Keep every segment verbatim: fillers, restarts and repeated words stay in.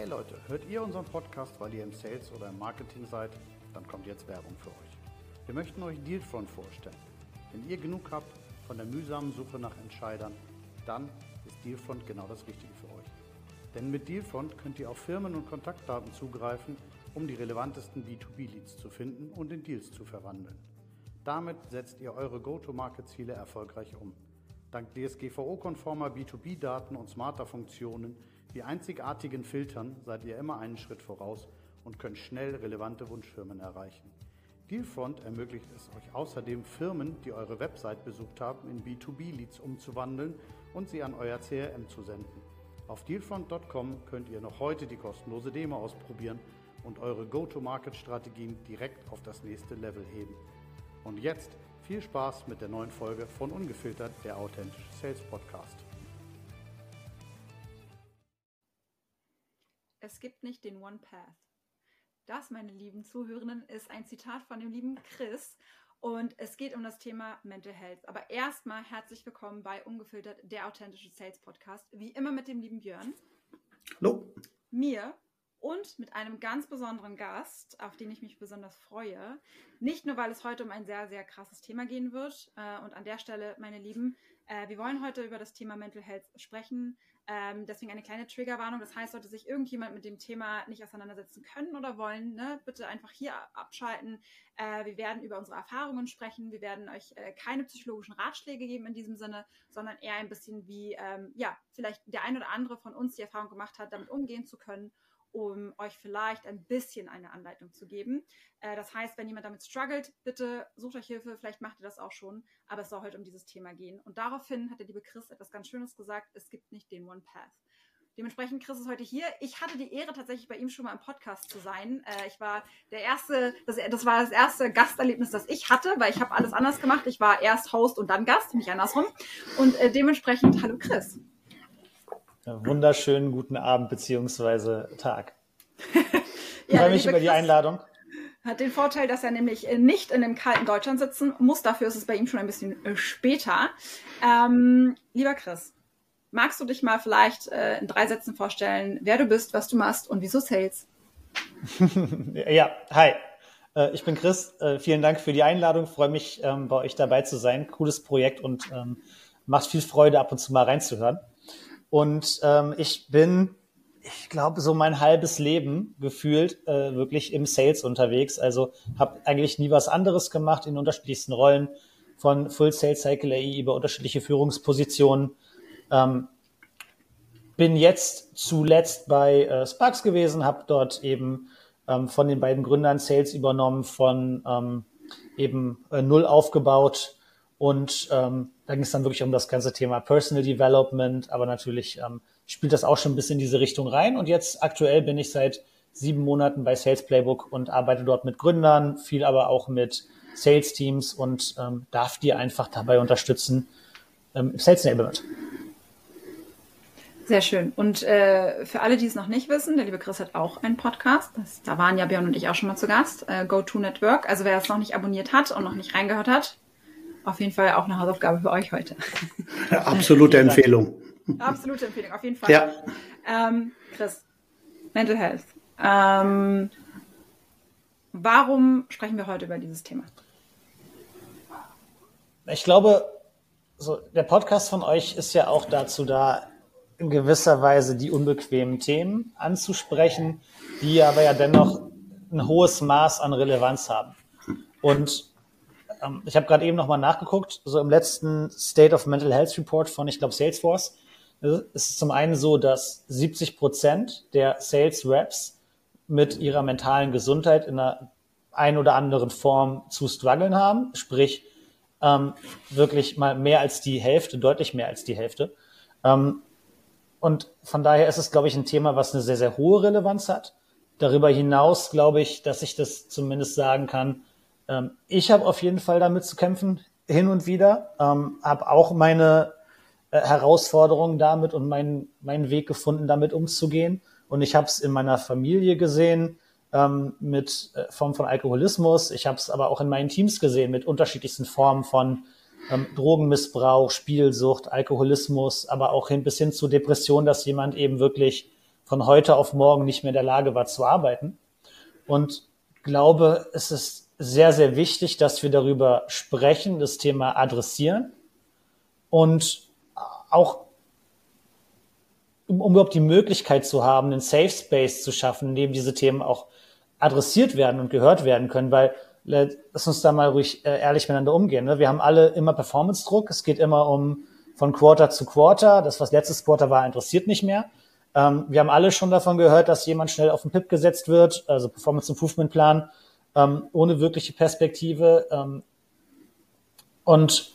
Hey Leute, hört ihr unseren Podcast, weil ihr im Sales oder im Marketing seid? Dann kommt jetzt Werbung für euch. Wir möchten euch Dealfront vorstellen. Wenn ihr genug habt von der mühsamen Suche nach Entscheidern, dann ist Dealfront genau das Richtige für euch. Denn mit Dealfront könnt ihr auf Firmen und Kontaktdaten zugreifen, um die relevantesten B zwei B Leads zu finden und in Deals zu verwandeln. Damit setzt ihr eure Go-to-Market-Ziele erfolgreich um. Dank D S G V O-konformer B zwei B Daten und smarter Funktionen wie einzigartigen Filtern seid ihr immer einen Schritt voraus und könnt schnell relevante Wunschfirmen erreichen. Dealfront ermöglicht es euch außerdem, Firmen, die eure Website besucht haben, in B zwei B Leads umzuwandeln und sie an euer C R M zu senden. Auf dealfront punkt com könnt ihr noch heute die kostenlose Demo ausprobieren und eure Go-to-Market-Strategien direkt auf das nächste Level heben. Und jetzt viel Spaß mit der neuen Folge von Ungefiltert, der authentische Sales Podcast. Es gibt nicht den One Path. Das, meine lieben Zuhörenden, ist ein Zitat von dem lieben Chris und es geht um das Thema Mental Health. Aber erstmal herzlich willkommen bei Ungefiltert, der authentische Sales Podcast. Wie immer mit dem lieben Björn. Hallo. Mir und mit einem ganz besonderen Gast, auf den ich mich besonders freue. Nicht nur, weil es heute um ein sehr, sehr krasses Thema gehen wird. Und an der Stelle, meine Lieben, wir wollen heute über das Thema Mental Health sprechen. Ähm, deswegen eine kleine Triggerwarnung. Das heißt, sollte sich irgendjemand mit dem Thema nicht auseinandersetzen können oder wollen, ne, bitte einfach hier abschalten. Äh, wir werden über unsere Erfahrungen sprechen. Wir werden euch äh, keine psychologischen Ratschläge geben in diesem Sinne, sondern eher ein bisschen wie, ähm, ja, vielleicht der ein oder andere von uns die Erfahrung gemacht hat, damit umgehen zu können, um euch vielleicht ein bisschen eine Anleitung zu geben. Äh, das heißt, wenn jemand damit struggelt, bitte sucht euch Hilfe, vielleicht macht ihr das auch schon, aber es soll heute um dieses Thema gehen. Und daraufhin hat der liebe Chris etwas ganz Schönes gesagt, es gibt nicht den One Path. Dementsprechend, Chris ist heute hier. Ich hatte die Ehre, tatsächlich bei ihm schon mal im Podcast zu sein. Äh, ich war der erste, das, das war das erste Gasterlebnis, das ich hatte, weil ich habe alles anders gemacht. Ich war erst Host und dann Gast, nicht andersrum. Und äh, dementsprechend, hallo Chris. Wunderschönen guten Abend bzw. Tag. Ich ja, freue mich über die Einladung. Hat den Vorteil, dass er nämlich nicht in dem kalten Deutschland sitzen muss. Dafür ist es bei ihm schon ein bisschen später. Ähm, lieber Chris, magst du dich mal vielleicht äh, in drei Sätzen vorstellen, wer du bist, was du machst und wieso Sales? Ja, hi. Äh, ich bin Chris. Äh, vielen Dank für die Einladung. Freue mich, ähm, bei euch dabei zu sein. Cooles Projekt und ähm, macht viel Freude, ab und zu mal reinzuhören. Und ähm, ich bin, ich glaube, so mein halbes Leben gefühlt äh, wirklich im Sales unterwegs. Also habe eigentlich nie was anderes gemacht in unterschiedlichsten Rollen, von Full Sales Cycle A I über unterschiedliche Führungspositionen. Ähm, bin jetzt zuletzt bei äh, Sparks gewesen, habe dort eben ähm, von den beiden Gründern Sales übernommen, von ähm, eben äh, null aufgebaut. Und ähm, da ging es dann wirklich um das ganze Thema Personal Development, aber natürlich ähm, spielt das auch schon ein bisschen in diese Richtung rein. Und jetzt aktuell bin ich seit sieben Monaten bei Sales Playbook und arbeite dort mit Gründern, viel aber auch mit Sales Teams und ähm, darf die einfach dabei unterstützen ähm, im Sales Enablement. Sehr schön. Und äh, für alle, die es noch nicht wissen, der liebe Chris hat auch einen Podcast. Das, da waren ja Björn und ich auch schon mal zu Gast. Äh, Go To Network. Also wer es noch nicht abonniert hat und noch nicht reingehört hat, auf jeden Fall auch eine Hausaufgabe für euch heute. Ja, absolute Empfehlung. Absolute Empfehlung, auf jeden Fall. Ja. Ähm, Chris, Mental Health. Ähm, warum sprechen wir heute über dieses Thema? Ich glaube, so der Podcast von euch ist ja auch dazu da, in gewisser Weise die unbequemen Themen anzusprechen, die aber ja dennoch ein hohes Maß an Relevanz haben. Und ich habe gerade eben nochmal nachgeguckt, so im letzten State of Mental Health Report von, ich glaube, Salesforce, ist es zum einen so, dass siebzig Prozent der Sales Reps mit ihrer mentalen Gesundheit in einer ein oder anderen Form zu strugglen haben, sprich ähm, wirklich mal mehr als die Hälfte, deutlich mehr als die Hälfte. Ähm, und von daher ist es, glaube ich, ein Thema, was eine sehr, sehr hohe Relevanz hat. Darüber hinaus glaube ich, dass ich das zumindest sagen kann, ich habe auf jeden Fall damit zu kämpfen, hin und wieder, ähm, habe auch meine äh, Herausforderungen damit und meinen meinen Weg gefunden, damit umzugehen. Und ich habe es in meiner Familie gesehen ähm, mit äh, Formen von Alkoholismus. Ich habe es aber auch in meinen Teams gesehen mit unterschiedlichsten Formen von ähm, Drogenmissbrauch, Spielsucht, Alkoholismus, aber auch hin bis hin zu Depression, dass jemand eben wirklich von heute auf morgen nicht mehr in der Lage war zu arbeiten. Und glaube, es ist sehr, sehr wichtig, dass wir darüber sprechen, das Thema adressieren und auch, um, um überhaupt die Möglichkeit zu haben, einen Safe Space zu schaffen, in dem diese Themen auch adressiert werden und gehört werden können, weil lass uns da mal ruhig äh, ehrlich miteinander umgehen. Ne? Wir haben alle immer Performance-Druck. Es geht immer um von Quarter zu Quarter. Das, was letztes Quarter war, interessiert nicht mehr. Ähm, wir haben alle schon davon gehört, dass jemand schnell auf den P I P gesetzt wird, also Performance Improvement Plan, ähm, ohne wirkliche Perspektive. Ähm, und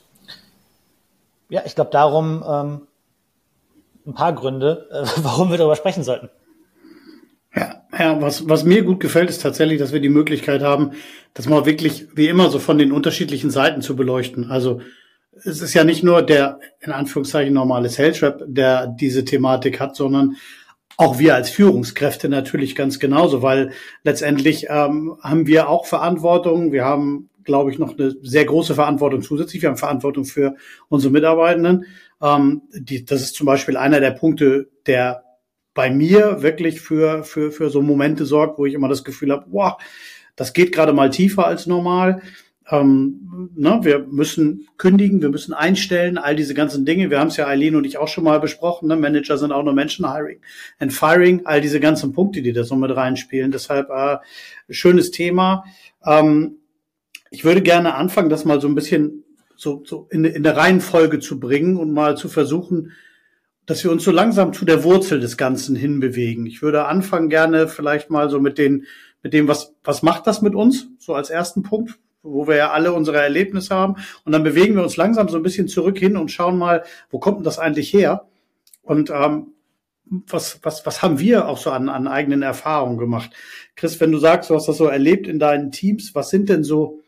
ja, ich glaube darum ähm, ein paar Gründe, äh, warum wir darüber sprechen sollten. Ja, ja, was, was mir gut gefällt, ist tatsächlich, dass wir die Möglichkeit haben, das mal wirklich wie immer so von den unterschiedlichen Seiten zu beleuchten. Also es ist ja nicht nur der, in Anführungszeichen, normale Sales Rep, der diese Thematik hat, sondern auch wir als Führungskräfte natürlich ganz genauso, weil letztendlich ähm, haben wir auch Verantwortung. Wir haben, glaube ich, noch eine sehr große Verantwortung zusätzlich. Wir haben Verantwortung für unsere Mitarbeitenden. Ähm, die, das ist zum Beispiel einer der Punkte, der bei mir wirklich für für für so Momente sorgt, wo ich immer das Gefühl habe, wow, das geht gerade mal tiefer als normal. Ähm, ne, wir müssen kündigen, wir müssen einstellen, all diese ganzen Dinge. Wir haben es ja Eileen und ich auch schon mal besprochen. Ne? Manager sind auch nur Menschen, Hiring and Firing, all diese ganzen Punkte, die da so mit reinspielen. Deshalb äh, schönes Thema. Ähm, ich würde gerne anfangen, das mal so ein bisschen so, so in, in der Reihenfolge zu bringen und mal zu versuchen, dass wir uns so langsam zu der Wurzel des Ganzen hinbewegen. Ich würde anfangen gerne vielleicht mal so mit den, mit dem, was, was macht das mit uns? So als ersten Punkt, wo wir ja alle unsere Erlebnisse haben. Und dann bewegen wir uns langsam so ein bisschen zurück hin und schauen mal, wo kommt denn das eigentlich her? Und, ähm, was, was, was haben wir auch so an, an eigenen Erfahrungen gemacht? Chris, wenn du sagst, du hast das so erlebt in deinen Teams, was sind denn so,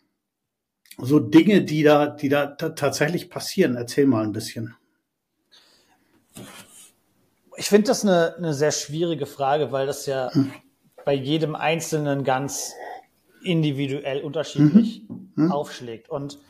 so Dinge, die da, die da t- tatsächlich passieren? Erzähl mal ein bisschen. Ich finde das eine, eine sehr schwierige Frage, weil das ja hm. bei jedem Einzelnen ganz individuell unterschiedlich mhm. Hm. aufschlägt. Und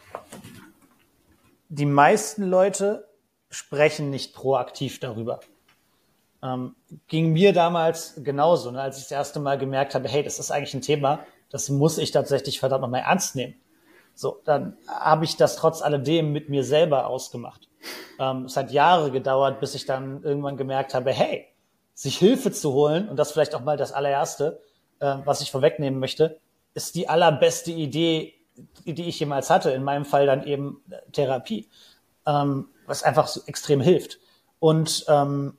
die meisten Leute sprechen nicht proaktiv darüber. Ähm, ging mir damals genauso, ne, als ich das erste Mal gemerkt habe, hey, das ist eigentlich ein Thema, das muss ich tatsächlich verdammt nochmal ernst nehmen. So, dann habe ich das trotz alledem mit mir selber ausgemacht. Ähm, es hat Jahre gedauert, bis ich dann irgendwann gemerkt habe, hey, sich Hilfe zu holen, und das vielleicht auch mal das allererste, äh, was ich vorwegnehmen möchte, ist die allerbeste Idee, die ich jemals hatte. In meinem Fall dann eben Therapie, ähm, was einfach so extrem hilft. Und ähm,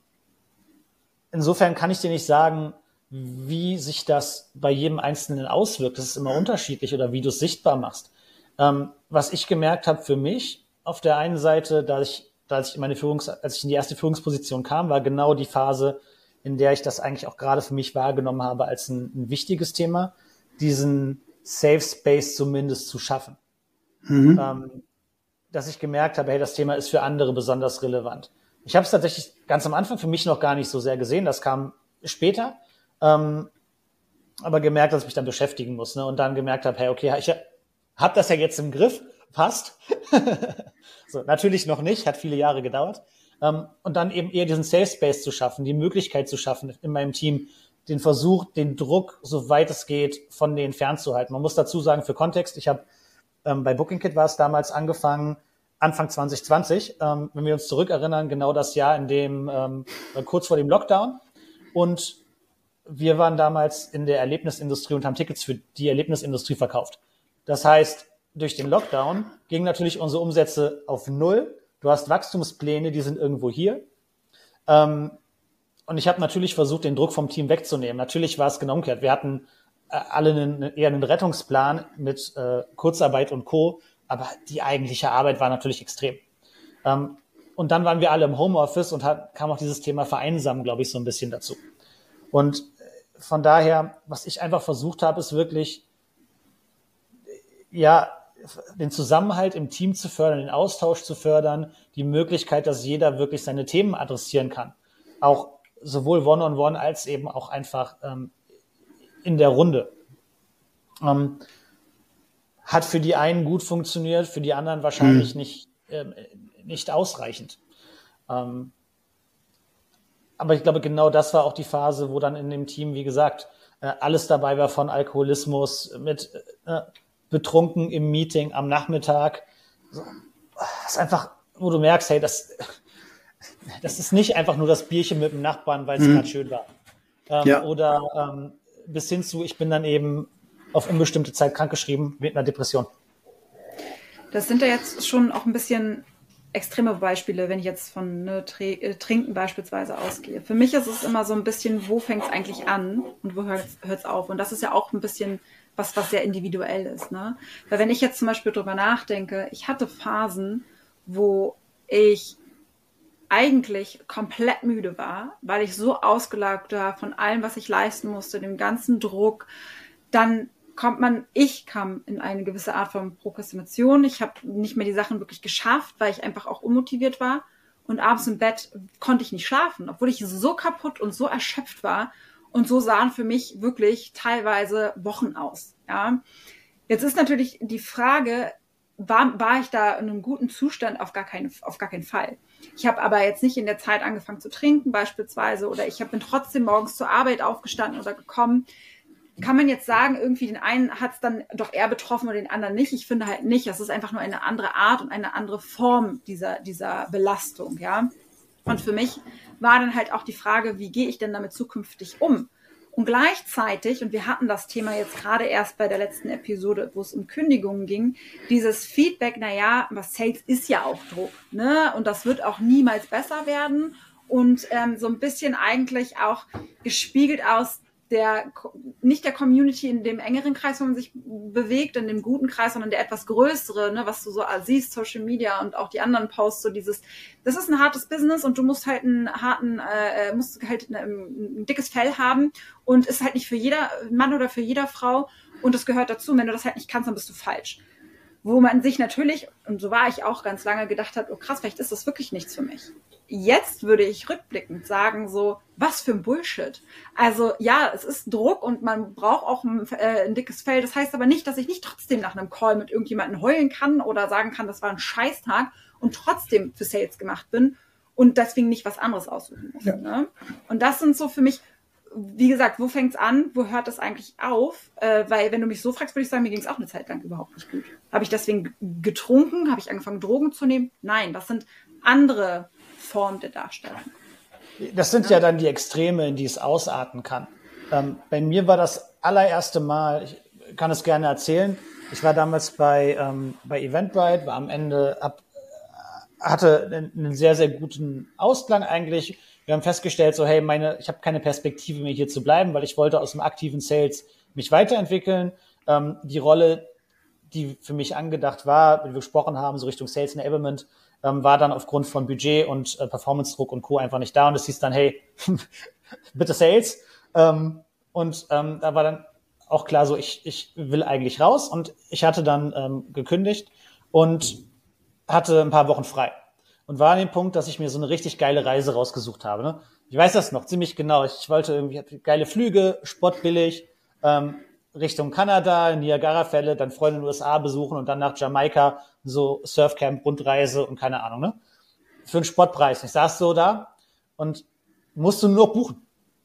insofern kann ich dir nicht sagen, wie sich das bei jedem Einzelnen auswirkt. Das ist immer unterschiedlich oder wie du es sichtbar machst. Ähm, was ich gemerkt habe für mich, auf der einen Seite, da ich, da ich in meine Führungs, als ich in die erste Führungsposition kam, war genau die Phase, in der ich das eigentlich auch gerade für mich wahrgenommen habe als ein, ein wichtiges Thema, diesen Safe Space zumindest zu schaffen. Mhm. Ähm, dass ich gemerkt habe, hey, das Thema ist für andere besonders relevant. Ich habe es tatsächlich ganz am Anfang für mich noch gar nicht so sehr gesehen, das kam später, ähm, aber gemerkt, dass ich mich dann beschäftigen muss, ne? Und dann gemerkt habe, hey, okay, ich habe das ja jetzt im Griff, passt. So, natürlich noch nicht, hat viele Jahre gedauert. Ähm, und dann eben eher diesen Safe Space zu schaffen, die Möglichkeit zu schaffen, in meinem Team den Versuch, den Druck, soweit es geht, von denen fernzuhalten. Man muss dazu sagen, für Kontext, ich habe ähm, bei BookingKit war es damals angefangen, Anfang zwanzig zwanzig, ähm, wenn wir uns zurückerinnern, genau das Jahr, in dem, ähm, kurz vor dem Lockdown. Und wir waren damals in der Erlebnisindustrie und haben Tickets für die Erlebnisindustrie verkauft. Das heißt, durch den Lockdown gingen natürlich unsere Umsätze auf Null. Du hast Wachstumspläne, die sind irgendwo hier. Ähm, und ich habe natürlich versucht, den Druck vom Team wegzunehmen. Natürlich war es genau umgekehrt. Wir hatten äh, alle einen, eher einen Rettungsplan mit äh, Kurzarbeit und Co., aber die eigentliche Arbeit war natürlich extrem. Ähm, und dann waren wir alle im Homeoffice und hat, kam auch dieses Thema Vereinsamen, glaube ich, so ein bisschen dazu. Und von daher, was ich einfach versucht habe, ist wirklich, ja, den Zusammenhalt im Team zu fördern, den Austausch zu fördern, die Möglichkeit, dass jeder wirklich seine Themen adressieren kann. Auch sowohl One-on-One als eben auch einfach ähm, in der Runde. Ähm, hat für die einen gut funktioniert, für die anderen wahrscheinlich hm. nicht, ähm, nicht ausreichend. Ähm, aber ich glaube, genau das war auch die Phase, wo dann in dem Team, wie gesagt, äh, alles dabei war, von Alkoholismus mit äh, betrunken im Meeting am Nachmittag. So, das ist einfach, wo du merkst, hey, das, das ist nicht einfach nur das Bierchen mit dem Nachbarn, weil es mhm. gerade schön war. Ähm, ja. Oder ähm, bis hin zu, ich bin dann eben auf unbestimmte Zeit krankgeschrieben mit einer Depression. Das sind ja jetzt schon auch ein bisschen extreme Beispiele, wenn ich jetzt von ne, Trinken beispielsweise ausgehe. Für mich ist es immer so ein bisschen, wo fängt es eigentlich an und wo hört es auf? Und das ist ja auch ein bisschen was, was sehr individuell ist. Ne? Weil wenn ich jetzt zum Beispiel drüber nachdenke, ich hatte Phasen, wo ich eigentlich komplett müde war, weil ich so ausgelaugt war von allem, was ich leisten musste, dem ganzen Druck, dann kommt man, ich kam in eine gewisse Art von Prokrastination. Ich habe nicht mehr die Sachen wirklich geschafft, weil ich einfach auch unmotiviert war. Und abends im Bett konnte ich nicht schlafen, obwohl ich so kaputt und so erschöpft war. Und so sahen für mich wirklich teilweise Wochen aus. Ja. Jetzt ist natürlich die Frage, war, war ich da in einem guten Zustand? Auf gar keinen, auf gar keinen Fall. Ich habe aber jetzt nicht in der Zeit angefangen zu trinken beispielsweise oder ich bin trotzdem morgens zur Arbeit aufgestanden oder gekommen. Kann man jetzt sagen, irgendwie den einen hat es dann doch eher betroffen oder den anderen nicht? Ich finde halt nicht. Das ist einfach nur eine andere Art und eine andere Form dieser, dieser Belastung, ja. Und für mich war dann halt auch die Frage, wie gehe ich denn damit zukünftig um? Und gleichzeitig, und wir hatten das Thema jetzt gerade erst bei der letzten Episode, wo es um Kündigungen ging, dieses Feedback, naja, was Sales ist ja auch Druck, ne? Und das wird auch niemals besser werden. Und ähm, so ein bisschen eigentlich auch gespiegelt aus der, nicht der Community in dem engeren Kreis, wo man sich bewegt, in dem guten Kreis, sondern der etwas größere, ne, was du so siehst, Social Media und auch die anderen Posts, so dieses, das ist ein hartes Business und du musst halt einen harten, äh, musst halt ein, ein dickes Fell haben und ist halt nicht für jeder Mann oder für jeder Frau und das gehört dazu. Wenn du das halt nicht kannst, dann bist du falsch. Wo man sich natürlich, und so war ich auch ganz lange, gedacht hat, oh krass, vielleicht ist das wirklich nichts für mich. Jetzt würde ich rückblickend sagen, so, was für ein Bullshit. Also ja, es ist Druck und man braucht auch ein, äh, ein dickes Fell. Das heißt aber nicht, dass ich nicht trotzdem nach einem Call mit irgendjemandem heulen kann oder sagen kann, das war ein Scheißtag und trotzdem für Sales gemacht bin und deswegen nicht was anderes aussuchen muss. Ja. Ne? Und das sind so für mich, wie gesagt, wo fängt's an, wo hört das eigentlich auf? Äh, weil wenn du mich so fragst, würde ich sagen, mir ging es auch eine Zeit lang überhaupt nicht gut. Habe ich deswegen getrunken? Habe ich angefangen, Drogen zu nehmen? Nein, das sind andere Formen der Darstellung. Das sind ja, ja dann die Extreme, in die es ausarten kann. Ähm, bei mir war das allererste Mal, ich kann es gerne erzählen, ich war damals bei, ähm, bei Eventbrite, war am Ende, hab, hatte einen, einen sehr, sehr guten Ausklang eigentlich. Wir haben festgestellt, so hey, meine, ich habe keine Perspektive mehr hier zu bleiben, weil ich wollte aus dem aktiven Sales mich weiterentwickeln. Ähm, die Rolle, die für mich angedacht war, wie wir gesprochen haben, so Richtung Sales Enablement, ähm, war dann aufgrund von Budget und äh, Performance-Druck und Co. einfach nicht da. Und es hieß dann, hey, bitte Sales. Ähm, und ähm, da war dann auch klar so, ich, ich will eigentlich raus. Und ich hatte dann ähm, gekündigt und hatte ein paar Wochen frei. Und war an dem Punkt, dass ich mir so eine richtig geile Reise rausgesucht habe. Ne? Ich weiß das noch ziemlich genau. Ich wollte irgendwie, hatte geile Flüge, spottbillig, ähm, Richtung Kanada, Niagara-Fälle, dann Freunde in den U S A besuchen und dann nach Jamaika, so Surfcamp, Rundreise und keine Ahnung, ne? Für einen Spottpreis. Ich saß so da und musste nur noch buchen.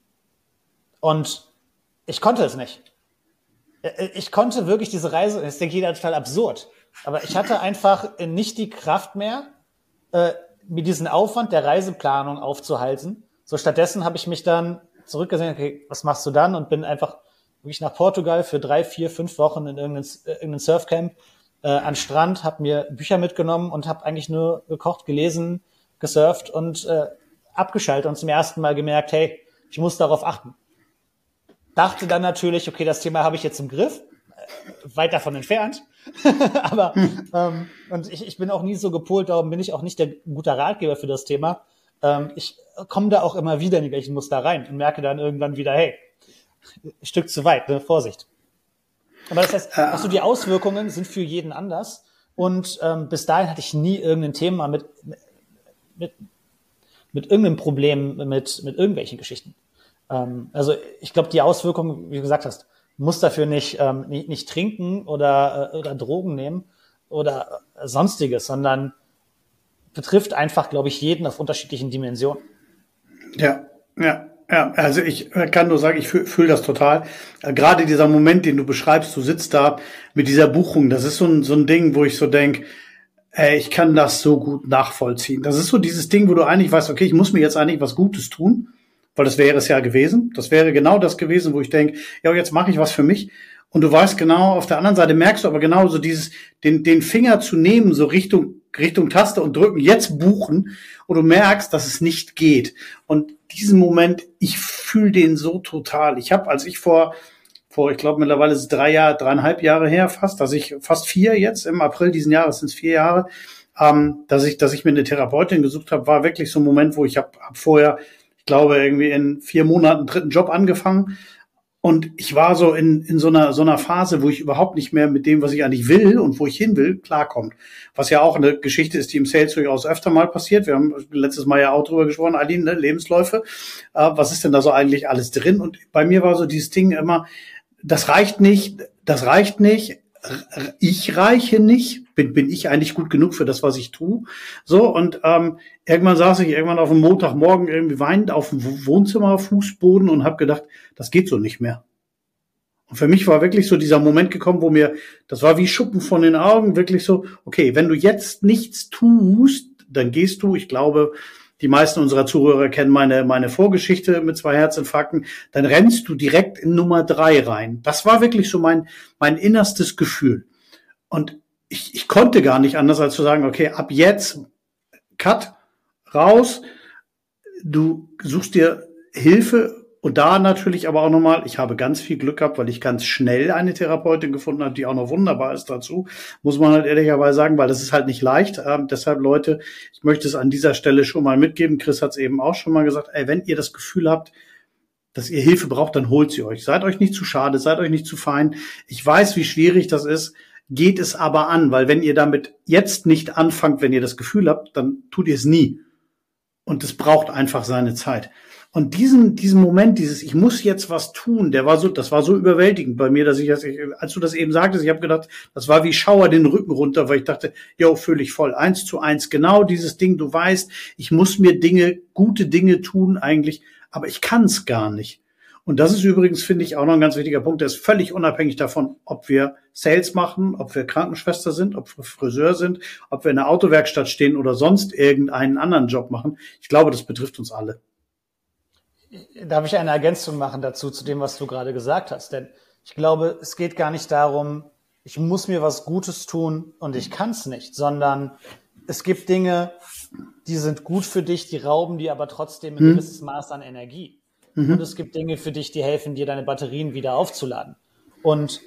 Und ich konnte es nicht. Ich konnte wirklich diese Reise, das denkt jeder total absurd, aber ich hatte einfach nicht die Kraft mehr, äh, mir diesen Aufwand der Reiseplanung aufzuhalten. So stattdessen habe ich mich dann zurückgesehen, okay, was machst du dann? Und bin einfach wirklich nach Portugal für drei, vier, fünf Wochen in irgendein, irgendein Surfcamp äh, an Strand, habe mir Bücher mitgenommen und habe eigentlich nur gekocht, gelesen, gesurft und äh, abgeschaltet und zum ersten Mal gemerkt, hey, ich muss darauf achten. Dachte dann natürlich, okay, das Thema habe ich jetzt im Griff, äh, weit davon entfernt, aber ähm, und ich, ich bin auch nie so gepolt, darum bin ich auch nicht der guter Ratgeber für das Thema. Ähm, ich komme da auch immer wieder in die gleichen Muster rein und merke dann irgendwann wieder, hey, ein Stück zu weit, ne? Vorsicht. Aber das heißt, auch so die Auswirkungen sind für jeden anders. Und ähm, bis dahin hatte ich nie irgendein Thema mit, mit, mit irgendeinem Problem, mit, mit irgendwelchen Geschichten. Ähm, also ich glaube, die Auswirkungen, wie du gesagt hast, muss dafür nicht, ähm, nicht, nicht trinken oder, äh, oder Drogen nehmen oder äh, sonstiges, sondern betrifft einfach, glaube ich, jeden auf unterschiedlichen Dimensionen. Ja. Ja, ja, also ich kann nur sagen, ich fühle fühl das total. Äh, Gerade dieser Moment, den du beschreibst, du sitzt da mit dieser Buchung, das ist so ein, so ein Ding, wo ich so denk, ey, ich kann das so gut nachvollziehen. Das ist so dieses Ding, wo du eigentlich weißt, okay, ich muss mir jetzt eigentlich was Gutes tun, weil das wäre es ja gewesen. Das wäre genau das gewesen, wo ich denk, ja, jetzt mache ich was für mich. Und du weißt genau, auf der anderen Seite merkst du aber genau so dieses, den, den Finger zu nehmen, so Richtung, Richtung Taste und drücken, jetzt buchen. Und du merkst, dass es nicht geht. Und diesen Moment, ich fühle den so total. Ich habe, als ich vor, vor, ich glaube mittlerweile ist es drei Jahre, dreieinhalb Jahre her fast, dass ich, fast vier jetzt, im April diesen Jahres sind es vier Jahre, ähm, dass ich, dass ich mir eine Therapeutin gesucht habe, war wirklich so ein Moment, wo ich habe hab vorher, ich glaube, irgendwie in vier Monaten einen dritten Job angefangen. Und ich war so in, in so einer, so einer Phase, wo ich überhaupt nicht mehr mit dem, was ich eigentlich will und wo ich hin will, klarkommt. Was ja auch eine Geschichte ist, die im Sales durchaus öfter mal passiert. Wir haben letztes Mal ja auch drüber gesprochen, Aline, ne? Lebensläufe. Äh, was ist denn da so eigentlich alles drin? Und bei mir war so dieses Ding immer, das reicht nicht, das reicht nicht, ich reiche nicht, bin, bin ich eigentlich gut genug für das, was ich tue? So, und ähm, irgendwann saß ich irgendwann auf dem Montagmorgen irgendwie weinend auf dem Wohnzimmerfußboden und habe gedacht, das geht so nicht mehr. Und für mich war wirklich so dieser Moment gekommen, wo mir, das war wie Schuppen von den Augen, wirklich so, okay, wenn du jetzt nichts tust, dann gehst du, ich glaube, die meisten unserer Zuhörer kennen meine, meine Vorgeschichte mit zwei Herzinfarkten, dann rennst du direkt in Nummer drei rein. Das war wirklich so mein, mein innerstes Gefühl. Und ich, ich konnte gar nicht anders, als zu sagen, okay, ab jetzt, Cut, raus, du suchst dir Hilfe. Und da natürlich aber auch nochmal, ich habe ganz viel Glück gehabt, weil ich ganz schnell eine Therapeutin gefunden habe, die auch noch wunderbar ist dazu, muss man halt ehrlicherweise sagen, weil das ist halt nicht leicht. Ähm, deshalb, Leute, ich möchte es an dieser Stelle schon mal mitgeben. Chris hat es eben auch schon mal gesagt, ey, wenn ihr das Gefühl habt, dass ihr Hilfe braucht, dann holt sie euch. Seid euch nicht zu schade, seid euch nicht zu fein. Ich weiß, wie schwierig das ist, geht es aber an, weil wenn ihr damit jetzt nicht anfangt, wenn ihr das Gefühl habt, dann tut ihr es nie. Und es braucht einfach seine Zeit. Und diesen, diesen Moment, dieses, ich muss jetzt was tun, der war so, das war so überwältigend bei mir, dass ich, als du das eben sagtest, ich habe gedacht, das war wie Schauer den Rücken runter, weil ich dachte, jo, fühle ich voll, eins zu eins, genau dieses Ding, du weißt, ich muss mir Dinge, gute Dinge tun eigentlich, aber ich kann es gar nicht. Und das ist übrigens, finde ich, auch noch ein ganz wichtiger Punkt, der ist völlig unabhängig davon, ob wir Sales machen, ob wir Krankenschwester sind, ob wir Friseur sind, ob wir in der Autowerkstatt stehen oder sonst irgendeinen anderen Job machen. Ich glaube, das betrifft uns alle. Darf ich eine Ergänzung machen dazu, zu dem, was du gerade gesagt hast? Denn ich glaube, es geht gar nicht darum, ich muss mir was Gutes tun und ich kann es nicht, sondern es gibt Dinge, die sind gut für dich, die rauben dir aber trotzdem ein hm. gewisses Maß an Energie. Mhm. Und es gibt Dinge für dich, die helfen dir, deine Batterien wieder aufzuladen. Und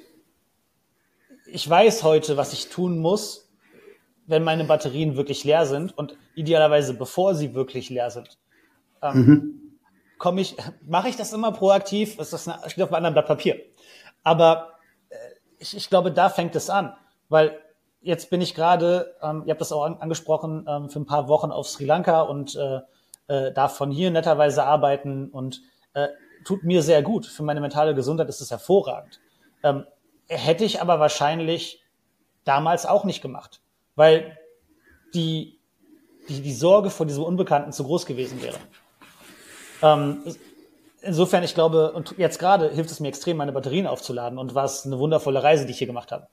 ich weiß heute, was ich tun muss, wenn meine Batterien wirklich leer sind und idealerweise bevor sie wirklich leer sind. Ähm, mhm. komme ich, mache ich das immer proaktiv? Das ist eine, steht auf einem anderen Blatt Papier. Aber äh, ich, ich glaube, da fängt es an, weil jetzt bin ich gerade, ähm, ihr habt das auch an, angesprochen, ähm, für ein paar Wochen auf Sri Lanka und äh, äh, darf von hier netterweise arbeiten und äh, tut mir sehr gut. Für meine mentale Gesundheit ist es hervorragend. Ähm, hätte ich aber wahrscheinlich damals auch nicht gemacht, weil die, die, die Sorge vor diesem Unbekannten zu groß gewesen wäre. Ähm, insofern, ich glaube, und jetzt gerade hilft es mir extrem, meine Batterien aufzuladen und war es eine wundervolle Reise, die ich hier gemacht habe.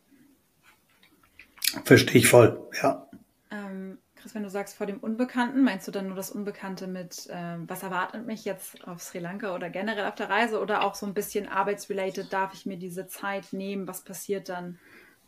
Verstehe ich voll, ja. Ähm, Chris, wenn du sagst vor dem Unbekannten, meinst du dann nur das Unbekannte mit, ähm, was erwartet mich jetzt auf Sri Lanka oder generell auf der Reise oder auch so ein bisschen arbeitsrelated, darf ich mir diese Zeit nehmen, was passiert dann?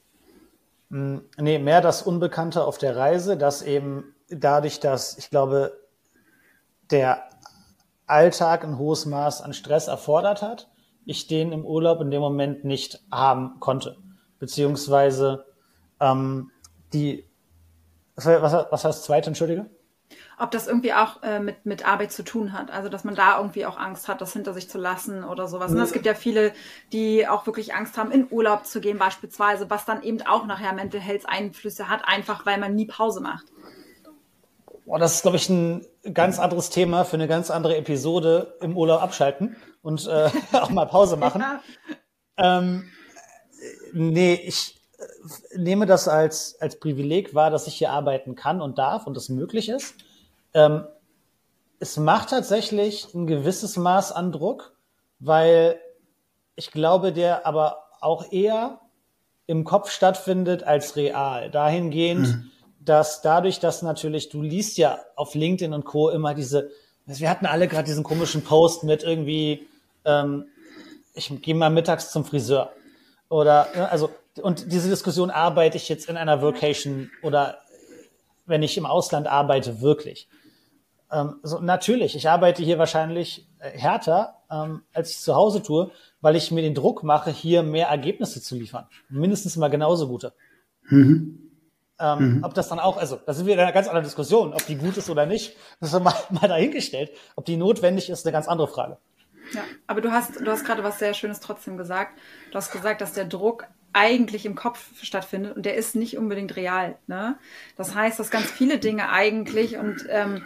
Nee, mehr das Unbekannte auf der Reise, dass eben dadurch, dass ich glaube, der Alltag ein hohes Maß an Stress erfordert hat, ich den im Urlaub in dem Moment nicht haben konnte. Beziehungsweise ähm, die, was, was heißt zweite, entschuldige? Ob das irgendwie auch äh, mit, mit Arbeit zu tun hat. Also, dass man da irgendwie auch Angst hat, das hinter sich zu lassen oder sowas. Und es gibt ja viele, die auch wirklich Angst haben, in Urlaub zu gehen beispielsweise, was dann eben auch nachher Mental Health Einflüsse hat, einfach weil man nie Pause macht. Boah, das ist, glaube ich, ein ganz anderes Thema für eine ganz andere Episode, im Urlaub abschalten und äh, auch mal Pause machen. Ja. Ähm, nee, ich äh, nehme das als, als Privileg wahr, dass ich hier arbeiten kann und darf und das möglich ist. Ähm, es macht tatsächlich ein gewisses Maß an Druck, weil ich glaube, der aber auch eher im Kopf stattfindet als real. Dahingehend, mhm. dass dadurch, dass natürlich, du liest ja auf LinkedIn und Co. immer diese, wir hatten alle gerade diesen komischen Post mit irgendwie, ähm, ich gehe mal mittags zum Friseur. Oder, also, und diese Diskussion, arbeite ich jetzt in einer Vocation oder wenn ich im Ausland arbeite, wirklich. Ähm, so, natürlich, ich arbeite hier wahrscheinlich härter, ähm, als ich zu Hause tue, weil ich mir den Druck mache, hier mehr Ergebnisse zu liefern. Mindestens mal genauso gute. Mhm. Ähm, mhm. Ob das dann auch, also, da sind wir in einer ganz anderen Diskussion, ob die gut ist oder nicht, das ist mal, mal dahingestellt. Ob die notwendig ist, eine ganz andere Frage. Ja, aber du hast, du hast gerade was sehr Schönes trotzdem gesagt. Du hast gesagt, dass der Druck eigentlich im Kopf stattfindet und der ist nicht unbedingt real. Ne? Das heißt, dass ganz viele Dinge eigentlich und ähm,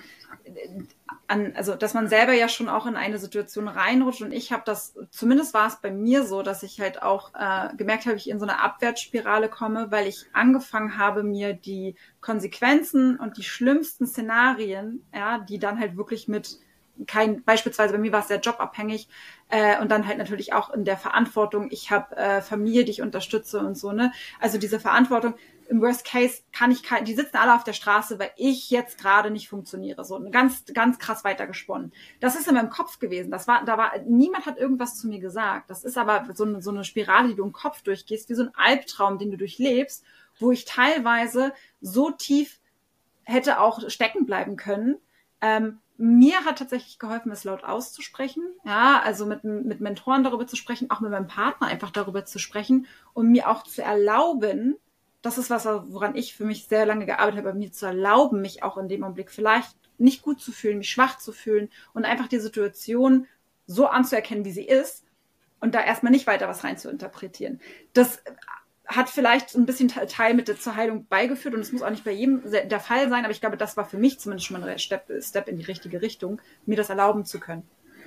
an, also dass man selber ja schon auch in eine Situation reinrutscht und ich habe das, zumindest war es bei mir so, dass ich halt auch äh, gemerkt habe, ich in so eine Abwärtsspirale komme, weil ich angefangen habe, mir die Konsequenzen und die schlimmsten Szenarien, ja, die dann halt wirklich mit kein, beispielsweise bei mir war es sehr jobabhängig äh, und dann halt natürlich auch in der Verantwortung, ich habe äh, Familie, die ich unterstütze und so, ne, also diese Verantwortung, im Worst Case kann ich, kein, die sitzen alle auf der Straße, weil ich jetzt gerade nicht funktioniere, so ganz, ganz krass weitergesponnen. Das ist in meinem Kopf gewesen, das war, da war, niemand hat irgendwas zu mir gesagt, das ist aber so eine, so eine Spirale, die du im Kopf durchgehst, wie so ein Albtraum, den du durchlebst, wo ich teilweise so tief hätte auch stecken bleiben können, ähm, mir hat tatsächlich geholfen, es laut auszusprechen, ja, also mit, mit Mentoren darüber zu sprechen, auch mit meinem Partner einfach darüber zu sprechen und mir auch zu erlauben, das ist was, woran ich für mich sehr lange gearbeitet habe, mir zu erlauben, mich auch in dem Augenblick vielleicht nicht gut zu fühlen, mich schwach zu fühlen und einfach die Situation so anzuerkennen, wie sie ist und da erstmal nicht weiter was rein zu interpretieren. Das hat vielleicht ein bisschen Teil mit der zur Heilung beigeführt und es muss auch nicht bei jedem der Fall sein, aber ich glaube, das war für mich zumindest schon mal ein Step, Step in die richtige Richtung, mir das erlauben zu können.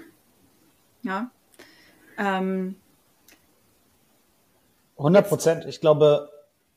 Ja. Ähm, hundert Prozent. Ich glaube,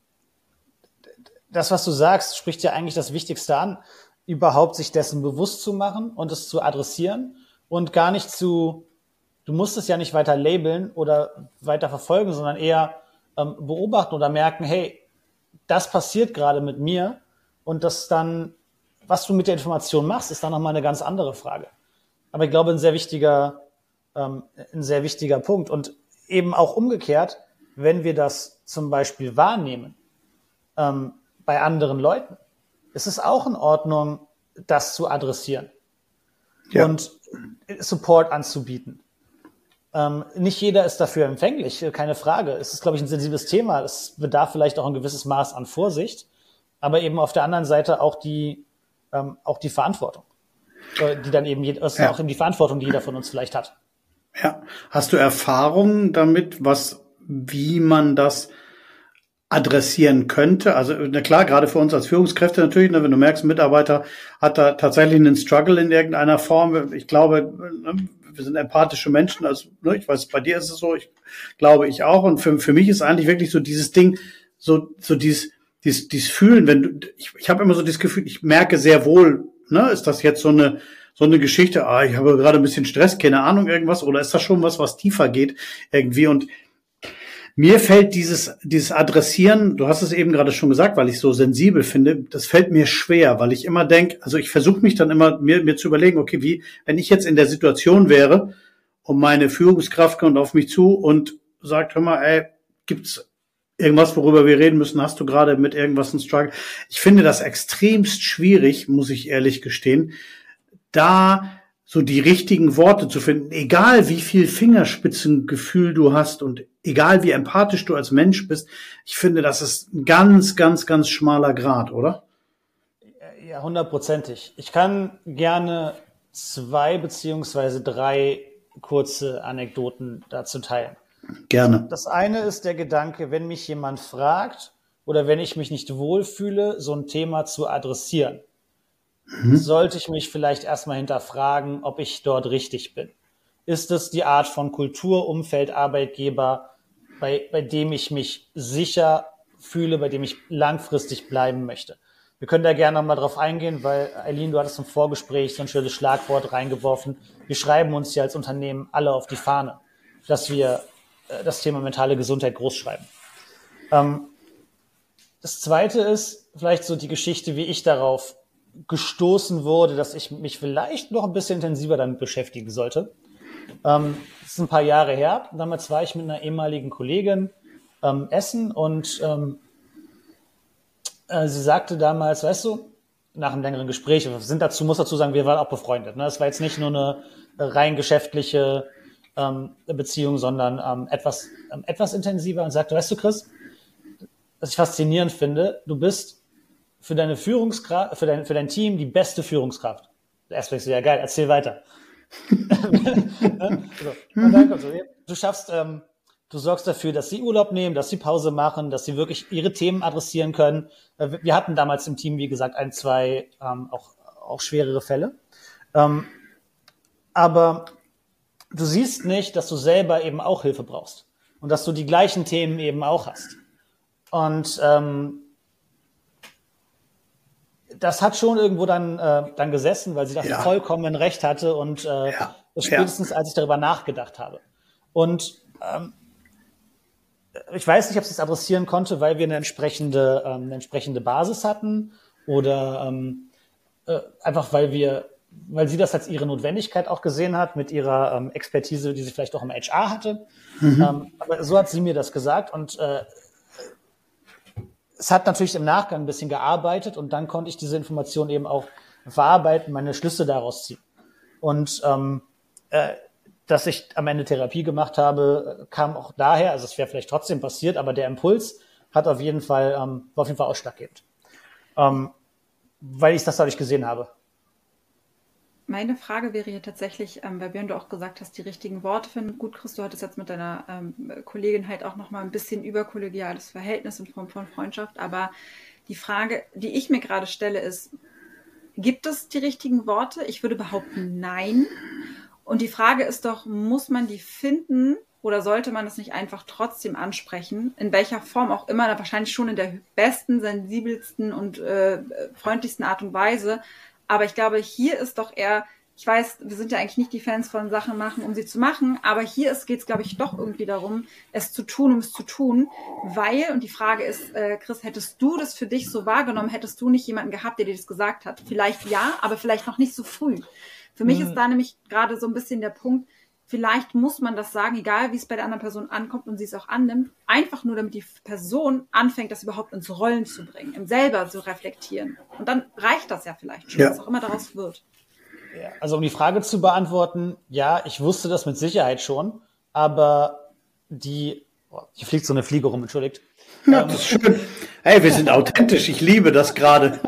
das, was du sagst, spricht ja eigentlich das Wichtigste an, überhaupt sich dessen bewusst zu machen und es zu adressieren und gar nicht zu, du musst es ja nicht weiter labeln oder weiter verfolgen, sondern eher beobachten oder merken, hey, das passiert gerade mit mir und das dann, was du mit der Information machst, ist dann nochmal eine ganz andere Frage. Aber ich glaube, ein sehr wichtiger, ähm, ein sehr wichtiger Punkt und eben auch umgekehrt, wenn wir das zum Beispiel wahrnehmen ähm, bei anderen Leuten, ist es auch in Ordnung, das zu adressieren ja. und Support anzubieten. Ähm, nicht jeder ist dafür empfänglich, keine Frage. Es ist, glaube ich, ein sensibles Thema. Es bedarf vielleicht auch ein gewisses Maß an Vorsicht, aber eben auf der anderen Seite auch die, ähm, auch die Verantwortung, äh, die dann eben, je- also ja. auch eben die Verantwortung, die jeder von uns vielleicht hat. Ja. Hast du Erfahrungen damit, was, wie man das adressieren könnte? Also, na klar, gerade für uns als Führungskräfte natürlich, ne, wenn du merkst, ein Mitarbeiter hat da tatsächlich einen Struggle in irgendeiner Form. Ich glaube, ne, wir sind empathische Menschen, also, ne, ich weiß, bei dir ist es so, ich glaube ich auch. Und für, für mich ist eigentlich wirklich so dieses Ding, so, so dieses, dieses, dieses Fühlen, wenn du, ich, ich habe immer so dieses Gefühl, ich merke sehr wohl, ne, ist das jetzt so eine, so eine Geschichte, ah, ich habe gerade ein bisschen Stress, keine Ahnung, irgendwas, oder ist das schon was, was tiefer geht, irgendwie? Und mir fällt dieses, dieses Adressieren, du hast es eben gerade schon gesagt, weil ich so sensibel finde, das fällt mir schwer, weil ich immer denke, also ich versuche mich dann immer, mir, mir zu überlegen, okay, wie, wenn ich jetzt in der Situation wäre und meine Führungskraft kommt auf mich zu und sagt, hör mal, ey, gibt's irgendwas, worüber wir reden müssen? Hast du gerade mit irgendwas einen Struggle? Ich finde das extremst schwierig, muss ich ehrlich gestehen, da so die richtigen Worte zu finden, egal wie viel Fingerspitzengefühl du hast und egal wie empathisch du als Mensch bist. Ich finde, das ist ein ganz, ganz, ganz schmaler Grat, oder? Ja, hundertprozentig. Ich kann gerne zwei beziehungsweise drei kurze Anekdoten dazu teilen. Gerne. Das eine ist der Gedanke, wenn mich jemand fragt oder wenn ich mich nicht wohlfühle, so ein Thema zu adressieren, mhm. sollte ich mich vielleicht erstmal hinterfragen, ob ich dort richtig bin. Ist es die Art von Kultur, Umfeld, Arbeitgeber, bei, bei dem ich mich sicher fühle, bei dem ich langfristig bleiben möchte? Wir können da gerne nochmal drauf eingehen, weil, Eileen, du hattest im Vorgespräch so ein schönes Schlagwort reingeworfen. Wir schreiben uns ja als Unternehmen alle auf die Fahne, dass wir äh, das Thema mentale Gesundheit groß schreiben. Ähm, das Zweite ist vielleicht so die Geschichte, wie ich darauf gestoßen wurde, dass ich mich vielleicht noch ein bisschen intensiver damit beschäftigen sollte. Ähm, das ist ein paar Jahre her. Damals war ich mit einer ehemaligen Kollegin ähm, essen und ähm, äh, sie sagte damals, weißt du, nach einem längeren Gespräch, wir sind dazu, muss dazu sagen, wir waren auch befreundet. Ne? Das war jetzt nicht nur eine rein geschäftliche ähm, Beziehung, sondern ähm, etwas, ähm, etwas intensiver und sagte, weißt du, Chris, was ich faszinierend finde, du bist für deine Führungskraft, für dein, für dein Team die beste Führungskraft. Erstmal so, ja geil, erzähl weiter. so. Und dann kommt so, du schaffst, ähm, du sorgst dafür, dass sie Urlaub nehmen, dass sie Pause machen, dass sie wirklich ihre Themen adressieren können. Wir hatten damals im Team, wie gesagt, ein, zwei ähm, auch, auch schwerere Fälle. Ähm, aber du siehst nicht, dass du selber eben auch Hilfe brauchst und dass du die gleichen Themen eben auch hast. Und ähm, das hat schon irgendwo dann, äh, dann gesessen, weil sie da ja. vollkommen recht hatte und äh, ja. spätestens, als ich darüber nachgedacht habe. Und ähm, ich weiß nicht, ob sie es adressieren konnte, weil wir eine entsprechende, ähm, eine entsprechende Basis hatten oder ähm, äh, einfach, weil wir, weil sie das als ihre Notwendigkeit auch gesehen hat mit ihrer ähm, Expertise, die sie vielleicht auch im H R hatte. Mhm. Ähm, aber so hat sie mir das gesagt und äh, es hat natürlich im Nachgang ein bisschen gearbeitet und dann konnte ich diese Information eben auch verarbeiten, meine Schlüsse daraus ziehen. Und ähm, äh, dass ich am Ende Therapie gemacht habe, kam auch daher, also es wäre vielleicht trotzdem passiert, aber der Impuls hat auf jeden Fall, ähm, war auf jeden Fall ausschlaggebend, ähm, weil ich das dadurch gesehen habe. Meine Frage wäre hier tatsächlich, ähm, weil Björn, du auch gesagt hast, die richtigen Worte finden. Gut, Chris, du hattest jetzt mit deiner ähm, Kollegin halt auch nochmal ein bisschen überkollegiales Verhältnis in Form von Freundschaft, aber die Frage, die ich mir gerade stelle, ist, gibt es die richtigen Worte? Ich würde behaupten, nein. Und die Frage ist doch, muss man die finden oder sollte man es nicht einfach trotzdem ansprechen? In welcher Form auch immer, wahrscheinlich schon in der besten, sensibelsten und äh, freundlichsten Art und Weise. Aber ich glaube, hier ist doch eher, ich weiß, wir sind ja eigentlich nicht die Fans von Sachen machen, um sie zu machen, aber hier geht es, glaube ich, doch irgendwie darum, es zu tun, um es zu tun, weil, und die Frage ist, äh, Chris, hättest du das für dich so wahrgenommen, hättest du nicht jemanden gehabt, der dir das gesagt hat? Vielleicht ja, aber vielleicht noch nicht so früh. Für mich ist da nämlich gerade so ein bisschen der Punkt, vielleicht muss man das sagen, egal wie es bei der anderen Person ankommt und sie es auch annimmt, einfach nur, damit die Person anfängt, das überhaupt ins Rollen zu bringen, im selber zu reflektieren. Und dann reicht das ja vielleicht schon, ja. was auch immer daraus wird. Ja, also um die Frage zu beantworten, ja, ich wusste das mit Sicherheit schon, aber die, oh, hier fliegt so eine Fliege rum, entschuldigt. Ja, das ist schön. Hey, wir sind authentisch, ich liebe das gerade.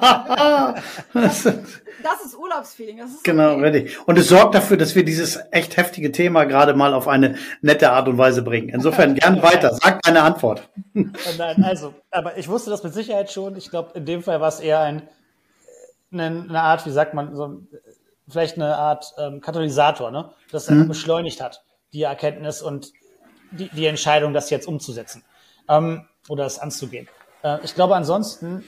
Das ist Urlaubsfeeling. Das ist genau, okay. Ready. Und es sorgt dafür, dass wir dieses echt heftige Thema gerade mal auf eine nette Art und Weise bringen. Insofern gern weiter. Sag eine Antwort. Nein, also, aber ich wusste das mit Sicherheit schon. Ich glaube, in dem Fall war es eher ein, eine, eine Art, wie sagt man, so, vielleicht eine Art ähm, Katalysator, ne? Das mhm. beschleunigt hat, die Erkenntnis und die, die Entscheidung, das jetzt umzusetzen ähm, oder es anzugehen. Äh, ich glaube ansonsten,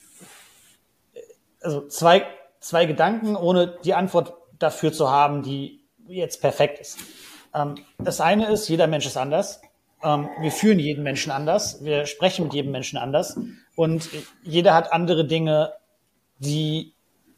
also zwei Zwei Gedanken, ohne die Antwort dafür zu haben, die jetzt perfekt ist. Ähm, das eine ist, jeder Mensch ist anders. Ähm, wir fühlen jeden Menschen anders. Wir sprechen mit jedem Menschen anders. Und jeder hat andere Dinge, die,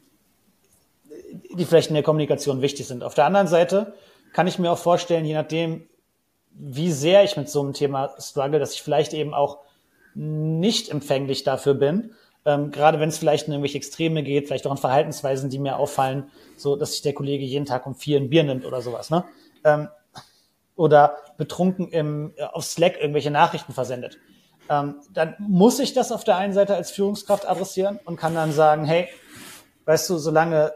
die vielleicht in der Kommunikation wichtig sind. Auf der anderen Seite kann ich mir auch vorstellen, je nachdem, wie sehr ich mit so einem Thema struggle, dass ich vielleicht eben auch nicht empfänglich dafür bin, Ähm, gerade wenn es vielleicht in irgendwelche Extreme geht, vielleicht auch in Verhaltensweisen, die mir auffallen, so dass sich der Kollege jeden Tag um vier ein Bier nimmt oder sowas, ne? Ähm, oder betrunken im, auf Slack irgendwelche Nachrichten versendet. Ähm, dann muss ich das auf der einen Seite als Führungskraft adressieren und kann dann sagen, hey, weißt du, solange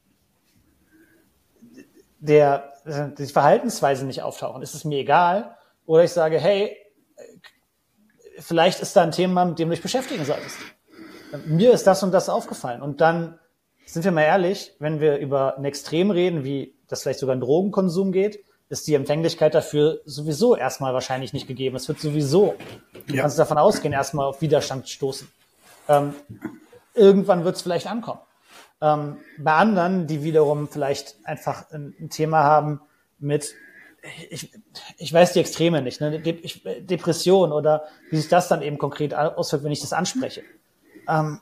der, die Verhaltensweisen nicht auftauchen, ist es mir egal. Oder ich sage, hey, vielleicht ist da ein Thema, mit dem du dich beschäftigen solltest. Mir ist das und das aufgefallen. Und dann, sind wir mal ehrlich, wenn wir über ein Extrem reden, wie das vielleicht sogar ein Drogenkonsum geht, ist die Empfänglichkeit dafür sowieso erstmal wahrscheinlich nicht gegeben. Es wird sowieso, du ja. kannst davon ausgehen, erstmal auf Widerstand stoßen. Ähm, irgendwann wird es vielleicht ankommen. Ähm, bei anderen, die wiederum vielleicht einfach ein, ein Thema haben mit, ich, ich weiß die Extreme nicht, ne? De- ich, Depression oder wie sich das dann eben konkret auswirkt, wenn ich das anspreche. Ähm,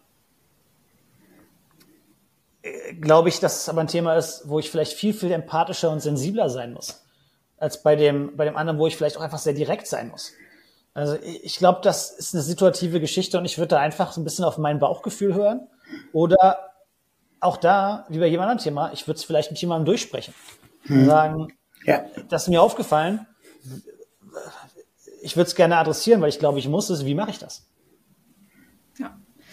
glaube ich, dass es aber ein Thema ist, wo ich vielleicht viel, viel empathischer und sensibler sein muss, als bei dem, bei dem anderen, wo ich vielleicht auch einfach sehr direkt sein muss. Also ich glaube, das ist eine situative Geschichte und ich würde da einfach so ein bisschen auf mein Bauchgefühl hören oder auch da, wie bei jedem anderen Thema, ich würde es vielleicht mit jemandem durchsprechen und sagen, Ja. das ist mir aufgefallen, ich würde es gerne adressieren, weil ich glaube, ich muss es, wie mache ich das? Ja.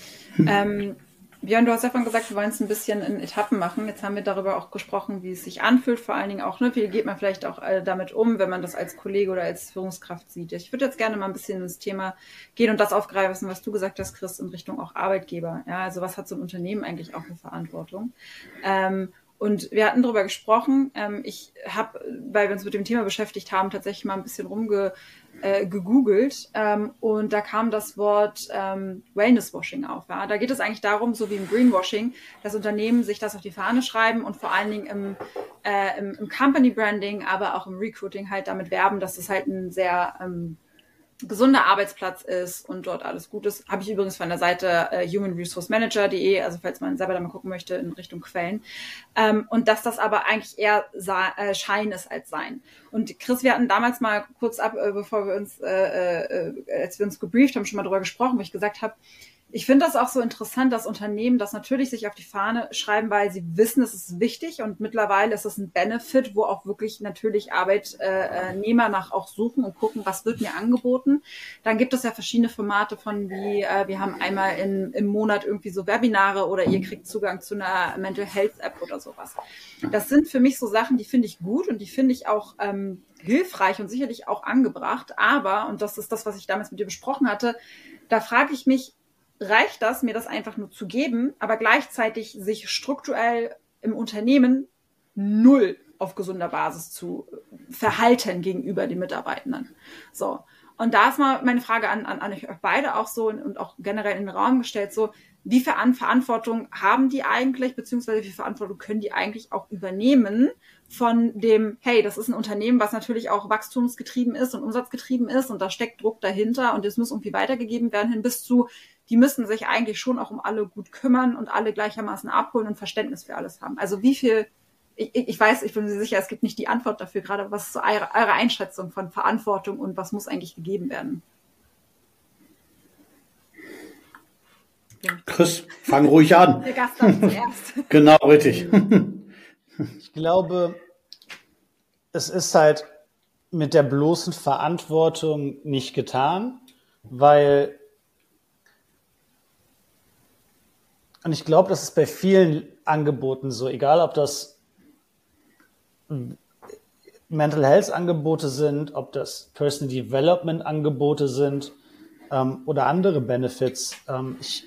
Ähm, Björn, du hast ja vorhin gesagt, wir wollen es ein bisschen in Etappen machen. Jetzt haben wir darüber auch gesprochen, wie es sich anfühlt, vor allen Dingen auch, ne, wie geht man vielleicht auch äh, damit um, wenn man das als Kollege oder als Führungskraft sieht. Ich würde jetzt gerne mal ein bisschen ins Thema gehen und das aufgreifen, was du gesagt hast, Chris, in Richtung auch Arbeitgeber. Ja, also was hat so ein Unternehmen eigentlich auch eine Verantwortung? Ähm, Und wir hatten darüber gesprochen. Ähm, ich habe, weil wir uns mit dem Thema beschäftigt haben, tatsächlich mal ein bisschen rumge äh, gegoogelt ähm, und da kam das Wort ähm, Wellness-Washing auf. Ja? Da geht es eigentlich darum, so wie im Greenwashing, dass Unternehmen sich das auf die Fahne schreiben und vor allen Dingen im, äh, im, im Company-Branding, aber auch im Recruiting halt damit werben, dass es halt ein sehr ähm, gesunder Arbeitsplatz ist und dort alles gut ist. Habe ich übrigens von der Seite äh, human resource manager punkt de, also falls man selber da mal gucken möchte in Richtung Quellen. Ähm, und dass das aber eigentlich eher sa- äh, Schein ist als Sein. Und Chris, wir hatten damals mal kurz ab, äh, bevor wir uns, äh, äh, als wir uns gebrieft haben, schon mal darüber gesprochen, wo ich gesagt habe, ich finde das auch so interessant, dass Unternehmen das natürlich sich auf die Fahne schreiben, weil sie wissen, es ist wichtig und mittlerweile ist es ein Benefit, wo auch wirklich natürlich Arbeitnehmer nach auch suchen und gucken, was wird mir angeboten. Dann gibt es ja verschiedene Formate von wie, äh, wir haben einmal in, im Monat irgendwie so Webinare oder ihr kriegt Zugang zu einer Mental Health App oder sowas. Das sind für mich so Sachen, die finde ich gut und die finde ich auch ähm, hilfreich und sicherlich auch angebracht. Aber, und das ist das, was ich damals mit dir besprochen hatte, da frage ich mich, reicht das, mir das einfach nur zu geben, aber gleichzeitig sich strukturell im Unternehmen null auf gesunder Basis zu verhalten gegenüber den Mitarbeitenden. So. Und da ist mal meine Frage an, an, an euch beide auch so und auch generell in den Raum gestellt, so, wie viel Verantwortung haben die eigentlich, beziehungsweise wie viel Verantwortung können die eigentlich auch übernehmen von dem, hey, das ist ein Unternehmen, was natürlich auch wachstumsgetrieben ist und umsatzgetrieben ist und da steckt Druck dahinter und es muss irgendwie weitergegeben werden hin bis zu, die müssen sich eigentlich schon auch um alle gut kümmern und alle gleichermaßen abholen und Verständnis für alles haben. Also wie viel, ich, ich weiß, ich bin mir sicher, es gibt nicht die Antwort dafür, gerade was ist so eure, eure Einschätzung von Verantwortung und was muss eigentlich gegeben werden? Chris, fang ruhig an. Der Gast darf zuerst. Genau, richtig. Ich glaube, es ist halt mit der bloßen Verantwortung nicht getan, weil, und ich glaube, das ist bei vielen Angeboten so, egal ob das Mental Health Angebote sind, ob das Personal Development Angebote sind ähm, oder andere Benefits. Ähm, ich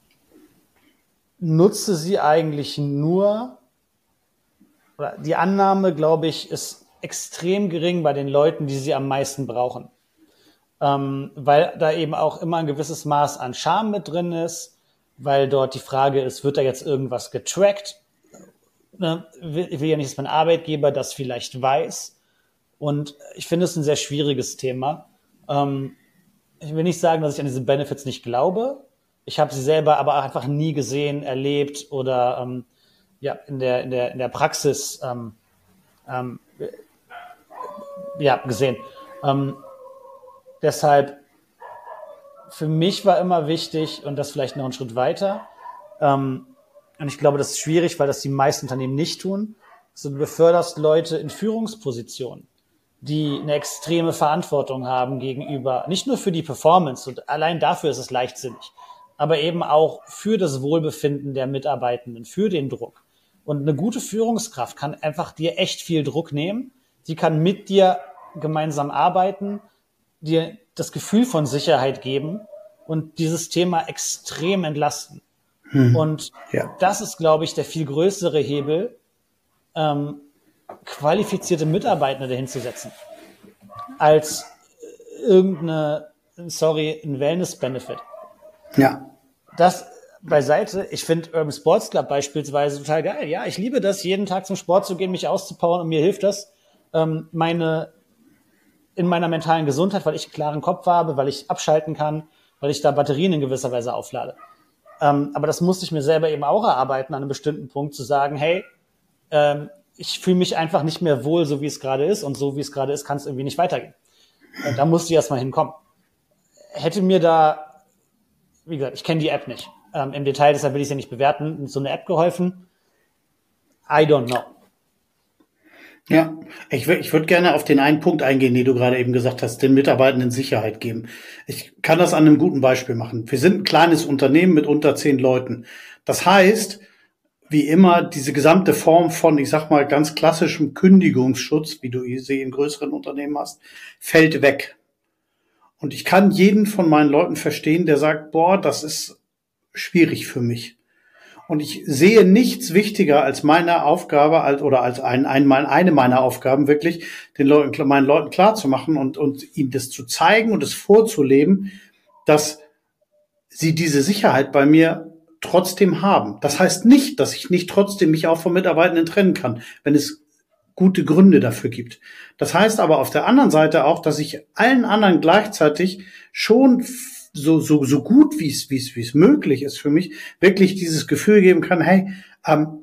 nutze sie eigentlich nur, oder die Annahme, glaube ich, ist extrem gering bei den Leuten, die sie am meisten brauchen. Ähm, weil da eben auch immer ein gewisses Maß an Scham mit drin ist, weil dort die Frage ist, wird da jetzt irgendwas getrackt? Ne? Ich will ja nicht, dass mein Arbeitgeber das vielleicht weiß. Und ich finde es ein sehr schwieriges Thema. Ähm, ich will nicht sagen, dass ich an diese Benefits nicht glaube. Ich habe sie selber aber einfach nie gesehen, erlebt oder ähm, ja, in der, in der, in der Praxis ähm, ähm, ja, gesehen. Ähm, deshalb, für mich war immer wichtig, und das vielleicht noch einen Schritt weiter, ähm, und ich glaube, das ist schwierig, weil das die meisten Unternehmen nicht tun, so, du beförderst Leute in Führungspositionen, die eine extreme Verantwortung haben gegenüber, nicht nur für die Performance, und allein dafür ist es leichtsinnig, aber eben auch für das Wohlbefinden der Mitarbeitenden, für den Druck. Und eine gute Führungskraft kann einfach dir echt viel Druck nehmen. Sie kann mit dir gemeinsam arbeiten, dir das Gefühl von Sicherheit geben und dieses Thema extrem entlasten. Hm. Und ja. das ist, glaube ich, der viel größere Hebel, ähm, qualifizierte Mitarbeitende dahin zu setzen, als irgendeine, sorry, ein Wellness-Benefit. Ja. Das, beiseite. Ich finde Urban Sports Club beispielsweise total geil. Ja, ich liebe das, jeden Tag zum Sport zu gehen, mich auszupowern und mir hilft das, ähm, meine, in meiner mentalen Gesundheit, weil ich einen klaren Kopf habe, weil ich abschalten kann, weil ich da Batterien in gewisser Weise auflade. Ähm, aber das musste ich mir selber eben auch erarbeiten, an einem bestimmten Punkt zu sagen, hey, ähm, ich fühle mich einfach nicht mehr wohl, so wie es gerade ist, und so wie es gerade ist, kann es irgendwie nicht weitergehen. Und da musste ich erstmal hinkommen. Hätte mir da, wie gesagt, ich kenne die App nicht ähm, im Detail, deshalb will ich sie nicht bewerten, so eine App geholfen? I don't know. Ja, ich würde ich würd gerne auf den einen Punkt eingehen, den du gerade eben gesagt hast, den Mitarbeitenden Sicherheit geben. Ich kann das an einem guten Beispiel machen. Wir sind ein kleines Unternehmen mit unter zehn Leuten. Das heißt, wie immer, diese gesamte Form von, ich sag mal, ganz klassischem Kündigungsschutz, wie du sie in größeren Unternehmen hast, fällt weg. Und ich kann jeden von meinen Leuten verstehen, der sagt, boah, das ist schwierig für mich. Und ich sehe nichts wichtiger als meine Aufgabe als, oder als ein, ein, eine meiner Aufgaben wirklich, den Leuten, meinen Leuten klarzumachen und, und ihnen das zu zeigen und es vorzuleben, dass sie diese Sicherheit bei mir trotzdem haben. Das heißt nicht, dass ich nicht trotzdem mich auch von Mitarbeitenden trennen kann, wenn es gute Gründe dafür gibt. Das heißt aber auf der anderen Seite auch, dass ich allen anderen gleichzeitig schon so so so gut wie es wie es wie es möglich ist für mich wirklich dieses Gefühl geben kann, hey, ähm,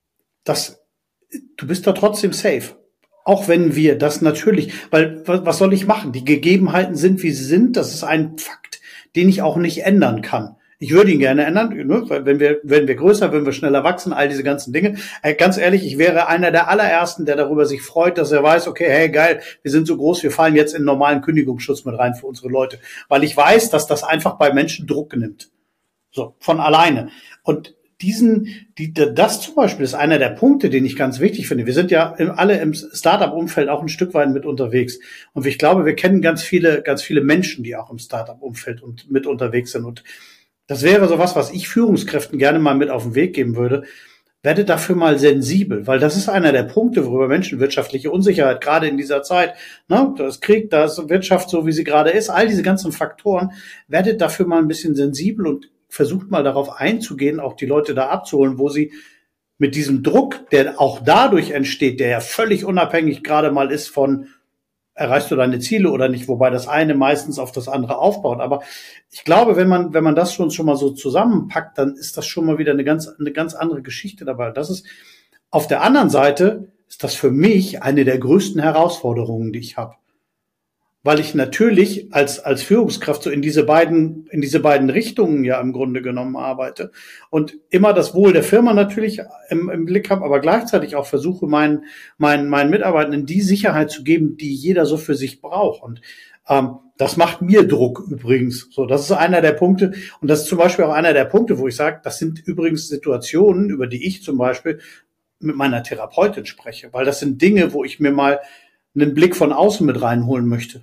das du bist da trotzdem safe. Auch wenn wir das natürlich, weil was soll ich machen? Die Gegebenheiten sind, wie sie sind. Das ist ein Fakt, den ich auch nicht ändern kann. Ich würde ihn gerne ändern, ne? Weil wenn wir, wenn wir größer, wenn wir schneller wachsen, all diese ganzen Dinge. Äh, ganz ehrlich, ich wäre einer der allerersten, der darüber sich freut, dass er weiß, okay, hey, geil, wir sind so groß, wir fallen jetzt in normalen Kündigungsschutz mit rein für unsere Leute. Weil ich weiß, dass das einfach bei Menschen Druck nimmt. So, von alleine. Und diesen, die, das zum Beispiel ist einer der Punkte, den ich ganz wichtig finde. Wir sind ja alle im Startup-Umfeld auch ein Stück weit mit unterwegs. Und ich glaube, wir kennen ganz viele, ganz viele Menschen, die auch im Startup-Umfeld und mit unterwegs sind. Und das wäre sowas, was ich Führungskräften gerne mal mit auf den Weg geben würde. Werde dafür mal sensibel, weil das ist einer der Punkte, worüber Menschen wirtschaftliche Unsicherheit, gerade in dieser Zeit, ne, das Krieg, das Wirtschaft, so wie sie gerade ist, all diese ganzen Faktoren, werdet dafür mal ein bisschen sensibel und versucht mal darauf einzugehen, auch die Leute da abzuholen, wo sie mit diesem Druck, der auch dadurch entsteht, der ja völlig unabhängig gerade mal ist von, erreichst du deine Ziele oder nicht, wobei das eine meistens auf das andere aufbaut. Aber ich glaube, wenn man, wenn man das schon, schon mal so zusammenpackt, dann ist das schon mal wieder eine ganz, eine ganz andere Geschichte dabei. Das ist, auf der anderen Seite ist das für mich eine der größten Herausforderungen, die ich habe. Weil ich natürlich als, als Führungskraft so in diese beiden, in diese beiden Richtungen ja im Grunde genommen arbeite und immer das Wohl der Firma natürlich im, im Blick habe, aber gleichzeitig auch versuche, meinen, meinen, meinen Mitarbeitenden die Sicherheit zu geben, die jeder so für sich braucht. Und ähm, das macht mir Druck übrigens. So, das ist einer der Punkte. Und das ist zum Beispiel auch einer der Punkte, wo ich sage, das sind übrigens Situationen, über die ich zum Beispiel mit meiner Therapeutin spreche, weil das sind Dinge, wo ich mir mal einen Blick von außen mit reinholen möchte.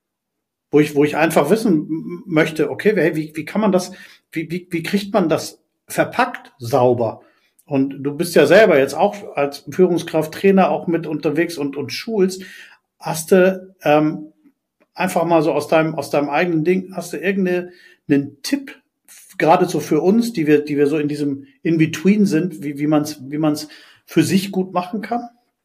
Wo ich, wo ich einfach wissen möchte, okay, wie, wie kann man das, wie, wie, wie kriegt man das verpackt sauber? Und du bist ja selber jetzt auch als Führungskraft, Trainer auch mit unterwegs und, und schulst. Hast du ähm, einfach mal so aus deinem, aus deinem eigenen Ding, hast du irgendeinen Tipp, gerade so für uns, die wir, die wir so in diesem In-Between sind, wie, wie man es, wie man es für sich gut machen kann?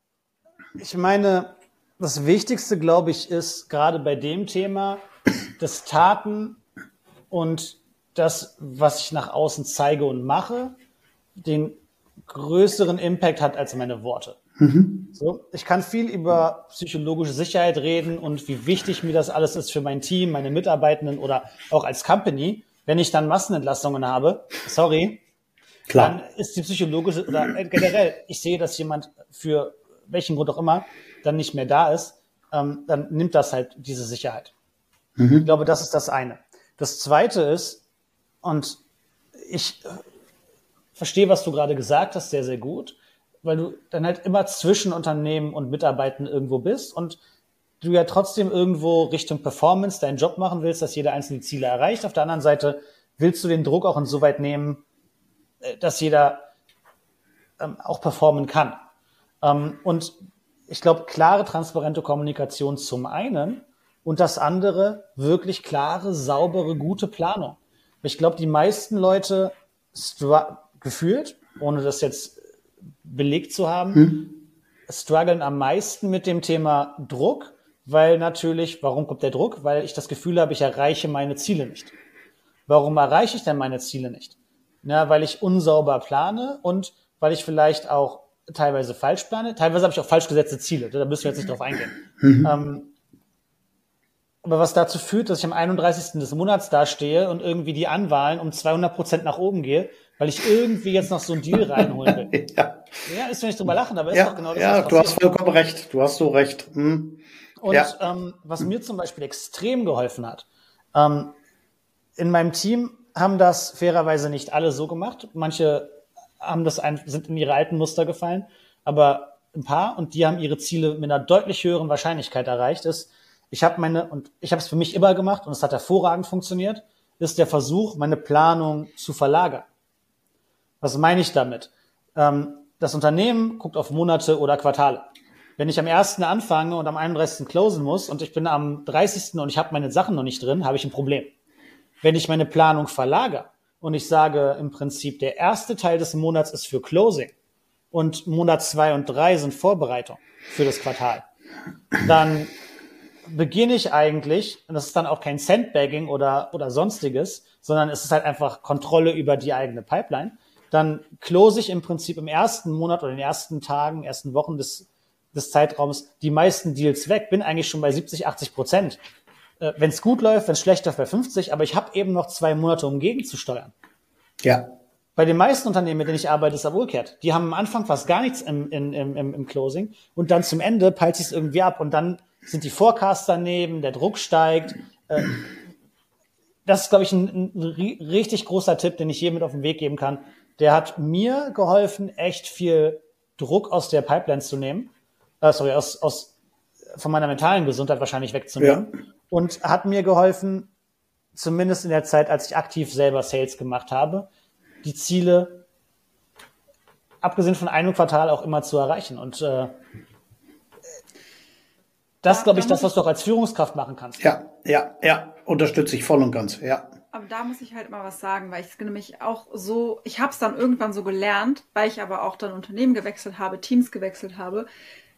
Ich meine, das Wichtigste, glaube ich, ist gerade bei dem Thema, dass Taten und das, was ich nach außen zeige und mache, den größeren Impact hat als meine Worte. Mhm. So, ich kann viel über psychologische Sicherheit reden und wie wichtig mir das alles ist für mein Team, meine Mitarbeitenden oder auch als Company. Wenn ich dann Massenentlassungen habe, sorry, Klar. dann ist die psychologische oder generell, ich sehe, dass jemand für welchen Grund auch immer dann nicht mehr da ist, ähm, dann nimmt das halt diese Sicherheit. Mhm. Ich glaube, das ist das eine. Das zweite ist, und ich äh, verstehe, was du gerade gesagt hast, sehr, sehr gut, weil du dann halt immer zwischen Unternehmen und Mitarbeitenden irgendwo bist und du ja trotzdem irgendwo Richtung Performance deinen Job machen willst, dass jeder einzelne Ziele erreicht. Auf der anderen Seite willst du den Druck auch insoweit nehmen, dass jeder ähm, auch performen kann. Ähm, und ich glaube, klare, transparente Kommunikation zum einen und das andere wirklich klare, saubere, gute Planung. Ich glaube, die meisten Leute stru- gefühlt, ohne das jetzt belegt zu haben, Hm. strugglen am meisten mit dem Thema Druck, weil natürlich, warum kommt der Druck? Weil ich das Gefühl habe, ich erreiche meine Ziele nicht. Warum erreiche ich denn meine Ziele nicht? Na, weil ich unsauber plane und weil ich vielleicht auch teilweise falsch plane. Teilweise habe ich auch falsch gesetzte Ziele. Da müssen wir jetzt nicht drauf eingehen. Mhm. Ähm, aber was dazu führt, dass ich am einunddreißigsten des Monats dastehe und irgendwie die Anwahlen um zweihundert Prozent nach oben gehe, weil ich irgendwie jetzt noch so einen Deal reinholen will. ja. ja, ist ja nicht drüber lachen, aber ist ja, doch genau das, ja, was passiert. Du hast vollkommen recht. Du hast so recht. Hm. Und ja. ähm, was mir zum Beispiel extrem geholfen hat, ähm, in meinem Team haben das fairerweise nicht alle so gemacht. Manche haben das ein, sind in ihre alten Muster gefallen, aber ein paar, und die haben ihre Ziele mit einer deutlich höheren Wahrscheinlichkeit erreicht, ist, ich habe meine, und ich habe es für mich immer gemacht und es hat hervorragend funktioniert, ist der Versuch, meine Planung zu verlagern. Was meine ich damit? Ähm, das Unternehmen guckt auf Monate oder Quartale. Wenn ich am ersten anfange und am einunddreißigsten closen muss und ich bin am dreißigsten und ich habe meine Sachen noch nicht drin, habe ich ein Problem. Wenn ich meine Planung verlagere und ich sage im Prinzip, der erste Teil des Monats ist für Closing und Monat zwei und drei sind Vorbereitung für das Quartal, dann beginne ich eigentlich, und das ist dann auch kein Sandbagging oder, oder sonstiges, sondern es ist halt einfach Kontrolle über die eigene Pipeline, dann close ich im Prinzip im ersten Monat oder in den ersten Tagen, ersten Wochen des, des Zeitraums die meisten Deals weg, bin eigentlich schon bei siebzig, achtzig Prozent. Wenn es gut läuft, wenn es schlecht läuft, bei fünfzig, aber ich habe eben noch zwei Monate, um gegenzusteuern. Ja. Bei den meisten Unternehmen, mit denen ich arbeite, ist es aber umgekehrt. Die haben am Anfang fast gar nichts im, im, im, im Closing und dann zum Ende peilt sich es irgendwie ab und dann sind die Forecasts daneben, der Druck steigt. Das ist, glaube ich, ein, ein richtig großer Tipp, den ich jedem mit auf den Weg geben kann. Der hat mir geholfen, echt viel Druck aus der Pipeline zu nehmen, äh, sorry, aus, aus von meiner mentalen Gesundheit wahrscheinlich wegzunehmen. Ja. Und hat mir geholfen, zumindest in der Zeit, als ich aktiv selber Sales gemacht habe, die Ziele, abgesehen von einem Quartal, auch immer zu erreichen. Und äh, das ist, glaube ich, das, was du auch als Führungskraft machen kannst. Ja, ja, ja, unterstütze ich voll und ganz, ja. Aber da muss ich halt mal was sagen, weil ich es nämlich auch so, ich habe es dann irgendwann so gelernt, weil ich aber auch dann Unternehmen gewechselt habe, Teams gewechselt habe,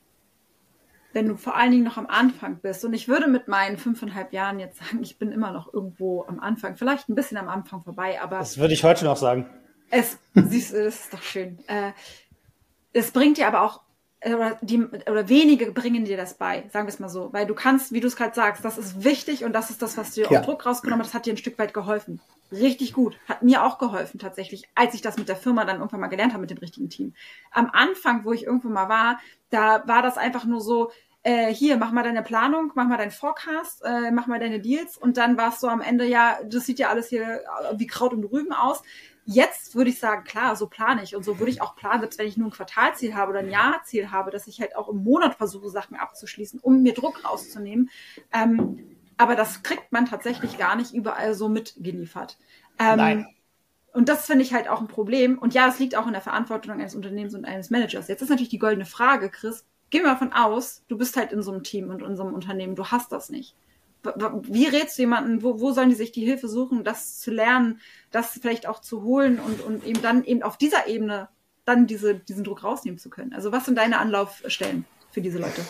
wenn du vor allen Dingen noch am Anfang bist. Und ich würde mit meinen fünfeinhalb Jahren jetzt sagen, ich bin immer noch irgendwo am Anfang, vielleicht ein bisschen am Anfang vorbei, aber... Das würde ich heute noch sagen. Es, siehst du, das ist doch schön. Äh, es bringt dir aber auch, oder, die, oder wenige bringen dir das bei, sagen wir es mal so. Weil du kannst, wie du es gerade sagst, das ist wichtig und das ist das, was dir ja. auch Druck rausgenommen hat, das hat dir ein Stück weit geholfen. Richtig gut. Hat mir auch geholfen tatsächlich, als ich das mit der Firma dann irgendwann mal gelernt habe, mit dem richtigen Team. Am Anfang, wo ich irgendwo mal war, da war das einfach nur so, äh, hier, mach mal deine Planung, mach mal deinen Forecast, äh, mach mal deine Deals und dann war es so am Ende, ja, das sieht ja alles hier wie Kraut und Rüben aus. Jetzt würde ich sagen, klar, so plane ich und so würde ich auch planen, selbst wenn ich nur ein Quartalziel habe oder ein Jahrziel habe, dass ich halt auch im Monat versuche, Sachen abzuschließen, um mir Druck rauszunehmen. Ähm, aber das kriegt man tatsächlich gar nicht überall so mitgeliefert. Ähm, Nein. Und das finde ich halt auch ein Problem. Und ja, das liegt auch in der Verantwortung eines Unternehmens und eines Managers. Jetzt ist natürlich die goldene Frage, Chris, geh mal davon aus, du bist halt in so einem Team und in so einem Unternehmen, du hast das nicht. Wie rätst du jemanden, wo, wo sollen die sich die Hilfe suchen, das zu lernen, das vielleicht auch zu holen und, und eben dann eben auf dieser Ebene dann diese, diesen Druck rausnehmen zu können? Also was sind deine Anlaufstellen für diese Leute?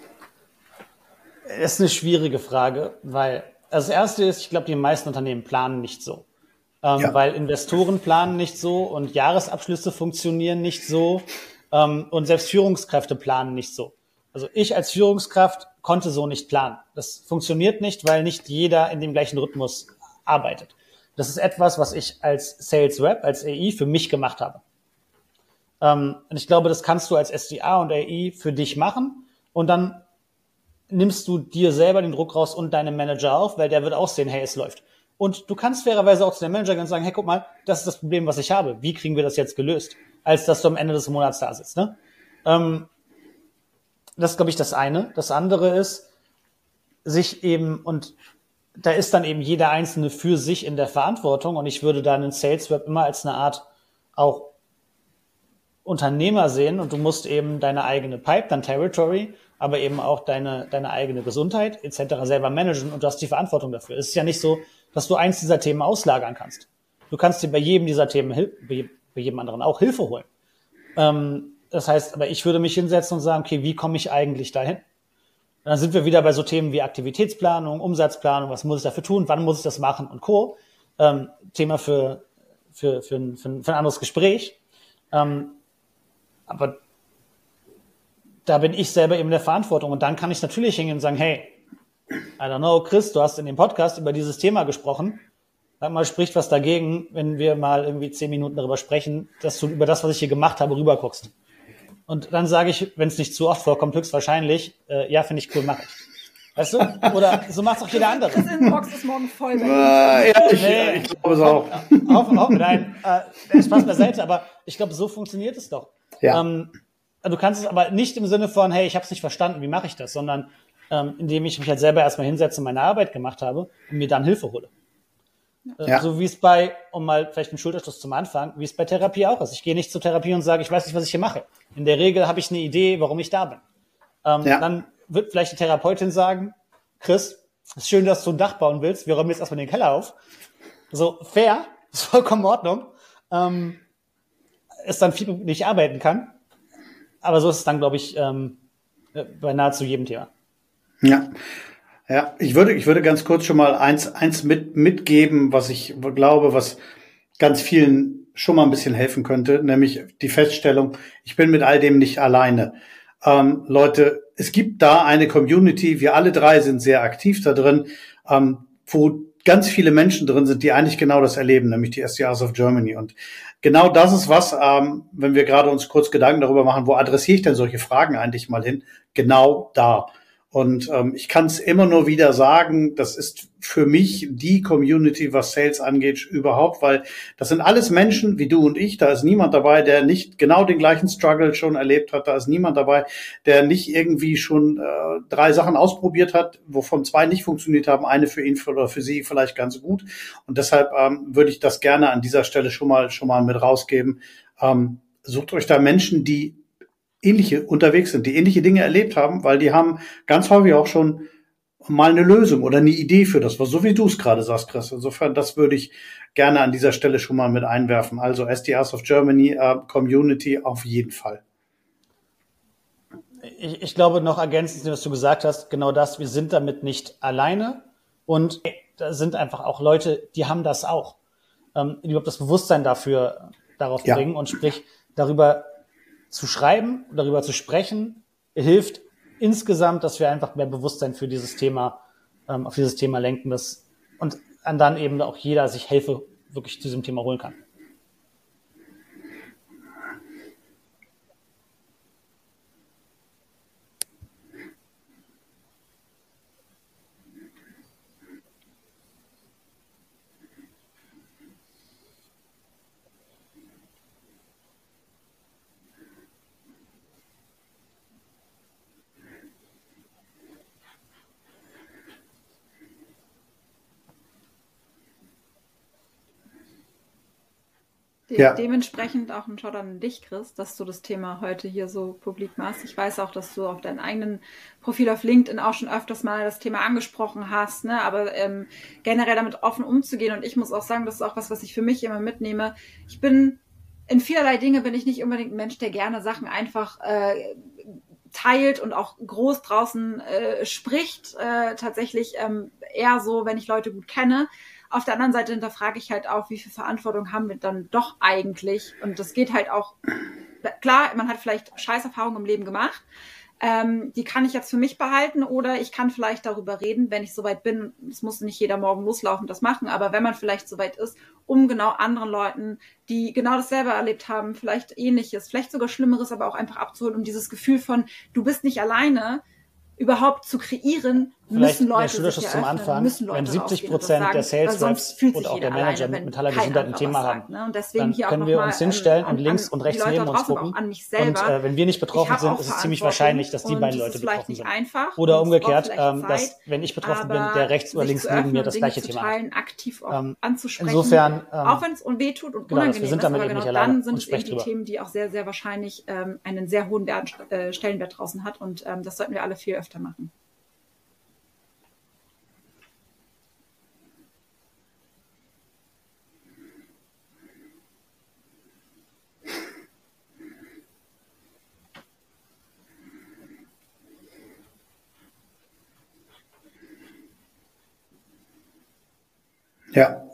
Das ist eine schwierige Frage, weil also das Erste ist, ich glaube, die meisten Unternehmen planen nicht so. Ähm, ja. Weil Investoren planen nicht so und Jahresabschlüsse funktionieren nicht so ähm, und selbst Führungskräfte planen nicht so. Also ich als Führungskraft konnte so nicht planen. Das funktioniert nicht, weil nicht jeder in dem gleichen Rhythmus arbeitet. Das ist etwas, was ich als Sales Rep, als A I für mich gemacht habe. Ähm, und ich glaube, das kannst du als S D A und A I für dich machen und dann nimmst du dir selber den Druck raus und deinem Manager auf, weil der wird auch sehen, hey, es läuft. Und du kannst fairerweise auch zu dem Manager gehen und sagen, hey, guck mal, das ist das Problem, was ich habe. Wie kriegen wir das jetzt gelöst? Als dass du am Ende des Monats da sitzt, ne? Ähm, Das ist, glaube ich, das eine. Das andere ist, sich eben, und da ist dann eben jeder Einzelne für sich in der Verantwortung und ich würde da einen Sales Rep immer als eine Art auch Unternehmer sehen und du musst eben deine eigene Pipe, dein Territory, aber eben auch deine, deine eigene Gesundheit et cetera selber managen und du hast die Verantwortung dafür. Es ist ja nicht so, dass du eins dieser Themen auslagern kannst. du kannst dir bei jedem dieser Themen, bei jedem anderen auch Hilfe holen. Ähm, das heißt, aber ich würde mich hinsetzen und sagen, okay, wie komme ich eigentlich dahin? Und dann sind wir wieder bei so Themen wie Aktivitätsplanung, Umsatzplanung, was muss ich dafür tun, wann muss ich das machen und Co. Ähm, Thema für, für, für, ein, für, ein, für ein anderes Gespräch. Ähm, aber da bin ich selber eben in der Verantwortung. Und dann kann ich natürlich hingehen und sagen, hey, I don't know, Chris, du hast in dem Podcast über dieses Thema gesprochen. Sag mal, spricht was dagegen, wenn wir mal irgendwie zehn Minuten darüber sprechen, dass du über das, was ich hier gemacht habe, rüberguckst. Und dann sage ich, wenn es nicht zu oft vorkommt, höchstwahrscheinlich, äh, ja, finde ich cool, mache ich. Weißt du? Oder so macht es auch jeder andere. Das Inbox ist morgen voll. Äh, ja, ich, Nee, ich glaube es auch. Auf, auf, nein, äh, Spaß beiseite, aber ich glaube, so funktioniert es doch. Ja. Ähm, du kannst es aber nicht im Sinne von, hey, ich habe es nicht verstanden, wie mache ich das, sondern ähm, indem ich mich halt selber erstmal hinsetze und meine Arbeit gemacht habe und mir dann Hilfe hole. Äh, Ja. So wie es bei, um mal vielleicht einen Schulterschluss zum Anfang, wie es bei Therapie auch ist. Ich gehe nicht zur Therapie und sage, ich weiß nicht, was ich hier mache. In der Regel habe ich eine Idee, warum ich da bin. Ähm, Ja. Dann wird vielleicht die Therapeutin sagen, Chris, ist schön, dass du ein Dach bauen willst. Wir räumen jetzt erstmal den Keller auf. So, fair, ist vollkommen in Ordnung. Ähm, ist dann viel, mit dem ich arbeiten kann. Aber so ist es dann, glaube ich, ähm, bei nahezu jedem Thema. Ja. Ja, ich würde, ich würde ganz kurz schon mal eins, eins mit, mitgeben, was ich glaube, was ganz vielen schon mal ein bisschen helfen könnte, nämlich die Feststellung, ich bin mit all dem nicht alleine. Ähm, Leute, es gibt da eine Community, wir alle drei sind sehr aktiv da drin, ähm, wo ganz viele Menschen drin sind, die eigentlich genau das erleben, nämlich die S D Rs of Germany. Und genau das ist was, ähm, wenn wir gerade uns kurz Gedanken darüber machen, wo adressiere ich denn solche Fragen eigentlich mal hin? Genau da. Und ähm, ich kann es immer nur wieder sagen, das ist für mich die Community, was Sales angeht, überhaupt, weil das sind alles Menschen wie du und ich. Da ist niemand dabei, der nicht genau den gleichen Struggle schon erlebt hat. Da ist niemand dabei, der nicht irgendwie schon äh, drei Sachen ausprobiert hat, wovon zwei nicht funktioniert haben. Eine für ihn oder für sie vielleicht ganz gut. Und deshalb ähm, würde ich das gerne an dieser Stelle schon mal schon mal mit rausgeben. Ähm, sucht euch da Menschen, die ähnliche unterwegs sind, die ähnliche Dinge erlebt haben, weil die haben ganz häufig auch schon mal eine Lösung oder eine Idee für das, was so wie du es gerade sagst, Chris. Insofern, das würde ich gerne an dieser Stelle schon mal mit einwerfen. Also S D Rs of Germany, äh, Community auf jeden Fall. Ich, ich glaube, noch ergänzend, was du gesagt hast, genau das, wir sind damit nicht alleine und da sind einfach auch Leute, die haben das auch. Ähm, die überhaupt das Bewusstsein dafür, darauf Ja. bringen und sprich, darüber zu schreiben, darüber zu sprechen, hilft insgesamt, dass wir einfach mehr Bewusstsein für dieses Thema, ähm, auf dieses Thema lenken, das, und dann eben auch jeder sich Hilfe wirklich zu diesem Thema holen kann. De Ja. Dementsprechend auch ein Shoutout an dich, Chris, dass du das Thema heute hier so publik machst. Ich weiß auch, dass du auf deinem eigenen Profil auf LinkedIn auch schon öfters mal das Thema angesprochen hast, ne? Aber ähm, generell damit offen umzugehen. Und ich muss auch sagen, das ist auch was, was ich für mich immer mitnehme. Ich bin in vielerlei Dinge bin ich nicht unbedingt ein Mensch, der gerne Sachen einfach äh, teilt und auch groß draußen äh, spricht. Äh, tatsächlich ähm, eher so, wenn ich Leute gut kenne. Auf der anderen Seite hinterfrage ich halt auch, wie viel Verantwortung haben wir dann doch eigentlich? Und das geht halt auch, klar, man hat vielleicht Scheißerfahrungen im Leben gemacht, ähm, die kann ich jetzt für mich behalten oder ich kann vielleicht darüber reden, wenn ich soweit bin. Es muss nicht jeder morgen loslaufen, das machen, aber wenn man vielleicht soweit ist, um genau anderen Leuten, die genau dasselbe erlebt haben, vielleicht Ähnliches, vielleicht sogar Schlimmeres, aber auch einfach abzuholen, um dieses Gefühl von, du bist nicht alleine, überhaupt zu kreieren, Vielleicht müssen Leute der Schulterschluss sich zum eröffnen, Anfang, müssen Leute wenn siebzig rausgehen und das Prozent sagen, der Sales weil sonst Reps fühlt und sich auch jeder der Manager alleine, mit wenn mentaler kein Gesundheit ein anderer Thema was haben, sagt, ne? Und deswegen dann hier auch können noch wir mal uns hinstellen an, und links an und rechts die Leute neben da uns draußen, aber gucken. auch an mich Und selber. äh, wenn wir nicht betroffen Ich sind, habe auch ist es ziemlich Verantwortung wahrscheinlich, dass die und beiden es Leute ist vielleicht betroffen nicht sind. einfach Oder und es braucht umgekehrt, vielleicht ähm, Zeit, dass, wenn ich betroffen bin, aber der rechts oder sich links zu neben öffnen mir und das Dinge gleiche zu Thema hat. teilen, aktiv auch Ähm, anzusprechen, insofern, auch ähm, wenn es weh tut und genau, wir unangenehm sind ist, damit aber eben genau nicht alleine dann sind und es eben sprecht die drüber. Themen, die auch sehr, sehr wahrscheinlich ähm, einen sehr hohen Wert, äh, Stellenwert draußen hat und ähm, das sollten wir alle viel öfter machen. Ja.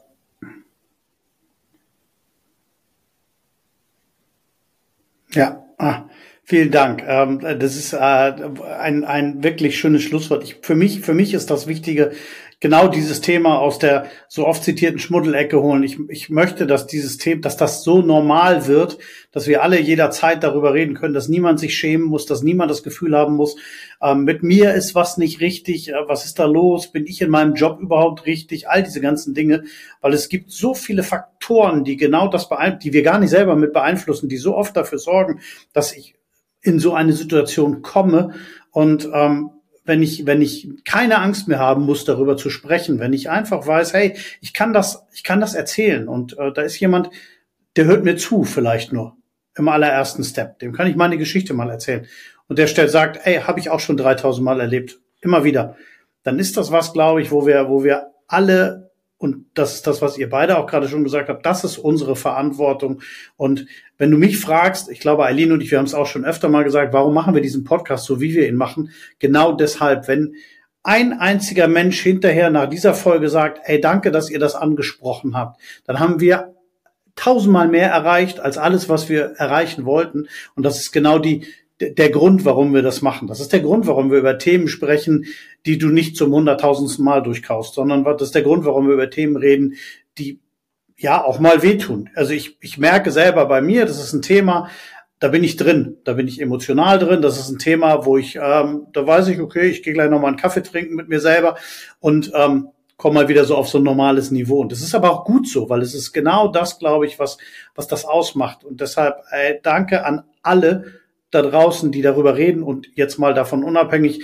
Ja, ah, vielen Dank. Ähm, das ist äh, ein, ein wirklich schönes Schlusswort. Ich, für mich, für mich ist das Wichtige, genau dieses Thema aus der so oft zitierten Schmuddelecke holen. Ich, ich möchte, dass dieses Thema, dass das so normal wird, dass wir alle jederzeit darüber reden können, dass niemand sich schämen muss, dass niemand das Gefühl haben muss, ähm, mit mir ist was nicht richtig, äh, was ist da los, bin ich in meinem Job überhaupt richtig, all diese ganzen Dinge, weil es gibt so viele Faktoren, die genau das beeinflussen, die wir gar nicht selber mit beeinflussen, die so oft dafür sorgen, dass ich in so eine Situation komme und ähm, wenn ich, wenn ich keine Angst mehr haben muss, darüber zu sprechen, wenn ich einfach weiß, hey, ich kann das, ich kann das erzählen und äh, da ist jemand, der hört mir zu, vielleicht nur im allerersten Step. Dem kann ich meine Geschichte mal erzählen und der stellt, sagt, hey, habe ich auch schon dreitausend Mal erlebt, immer wieder. Dann ist das was, glaube ich, wo wir, wo wir alle, und das ist das, was ihr beide auch gerade schon gesagt habt, das ist unsere Verantwortung. Und wenn du mich fragst, ich glaube, Eileen und ich, wir haben es auch schon öfter mal gesagt, warum machen wir diesen Podcast so, wie wir ihn machen? Genau deshalb, wenn ein einziger Mensch hinterher nach dieser Folge sagt, ey, danke, dass ihr das angesprochen habt, dann haben wir tausendmal mehr erreicht als alles, was wir erreichen wollten. Und das ist genau die, der Grund, warum wir das machen. Das ist der Grund, warum wir über Themen sprechen, die du nicht zum hunderttausendsten Mal durchkaust, sondern das ist der Grund, warum wir über Themen reden, die ja auch mal wehtun. Also ich, ich merke selber bei mir, das ist ein Thema, da bin ich drin, da bin ich emotional drin, das ist ein Thema, wo ich, ähm, da weiß ich, okay, ich gehe gleich nochmal einen Kaffee trinken mit mir selber und ähm, komme mal wieder so auf so ein normales Niveau. Und das ist aber auch gut so, weil es ist genau das, glaube ich, was, was das ausmacht. Und deshalb äh, danke an alle da draußen, die darüber reden und jetzt mal davon unabhängig,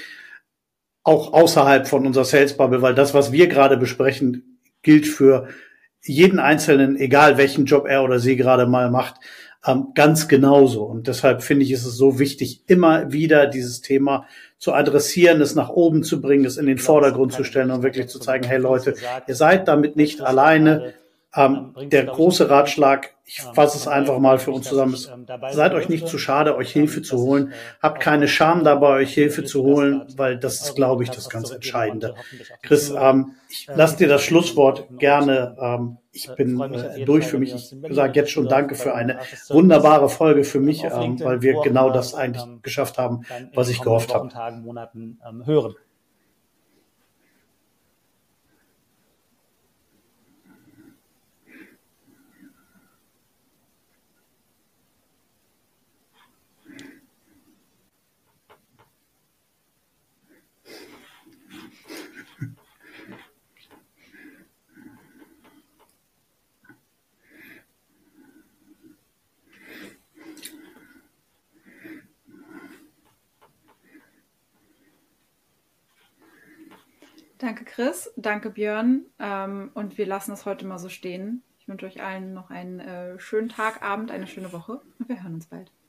auch außerhalb von unserer Sales Bubble, weil das, was wir gerade besprechen, gilt für jeden Einzelnen, egal welchen Job er oder sie gerade mal macht, ähm, ganz genauso. Und deshalb finde ich, ist es so wichtig, immer wieder dieses Thema zu adressieren, es nach oben zu bringen, es in den Vordergrund zu stellen und wirklich zu zeigen, hey Leute, ihr seid damit nicht alleine. Ähm, der große Ratschlag, ich fasse es einfach mal für uns zusammen, ist, seid euch nicht zu schade, euch Hilfe zu holen. Habt keine Scham dabei, euch Hilfe zu holen, weil das ist, glaube ich, das ganz Entscheidende. Chris, ähm, ich lasse dir das Schlusswort gerne. Ähm, ich bin äh, durch für mich. Ich sage jetzt schon Danke für eine wunderbare Folge für mich, ähm, weil wir genau das eigentlich geschafft haben, was ich gehofft habe. Hören. Danke Chris, danke Björn ähm, und wir lassen es heute mal so stehen. Ich wünsche euch allen noch einen äh, schönen Tag, Abend, eine schöne Woche und wir hören uns bald.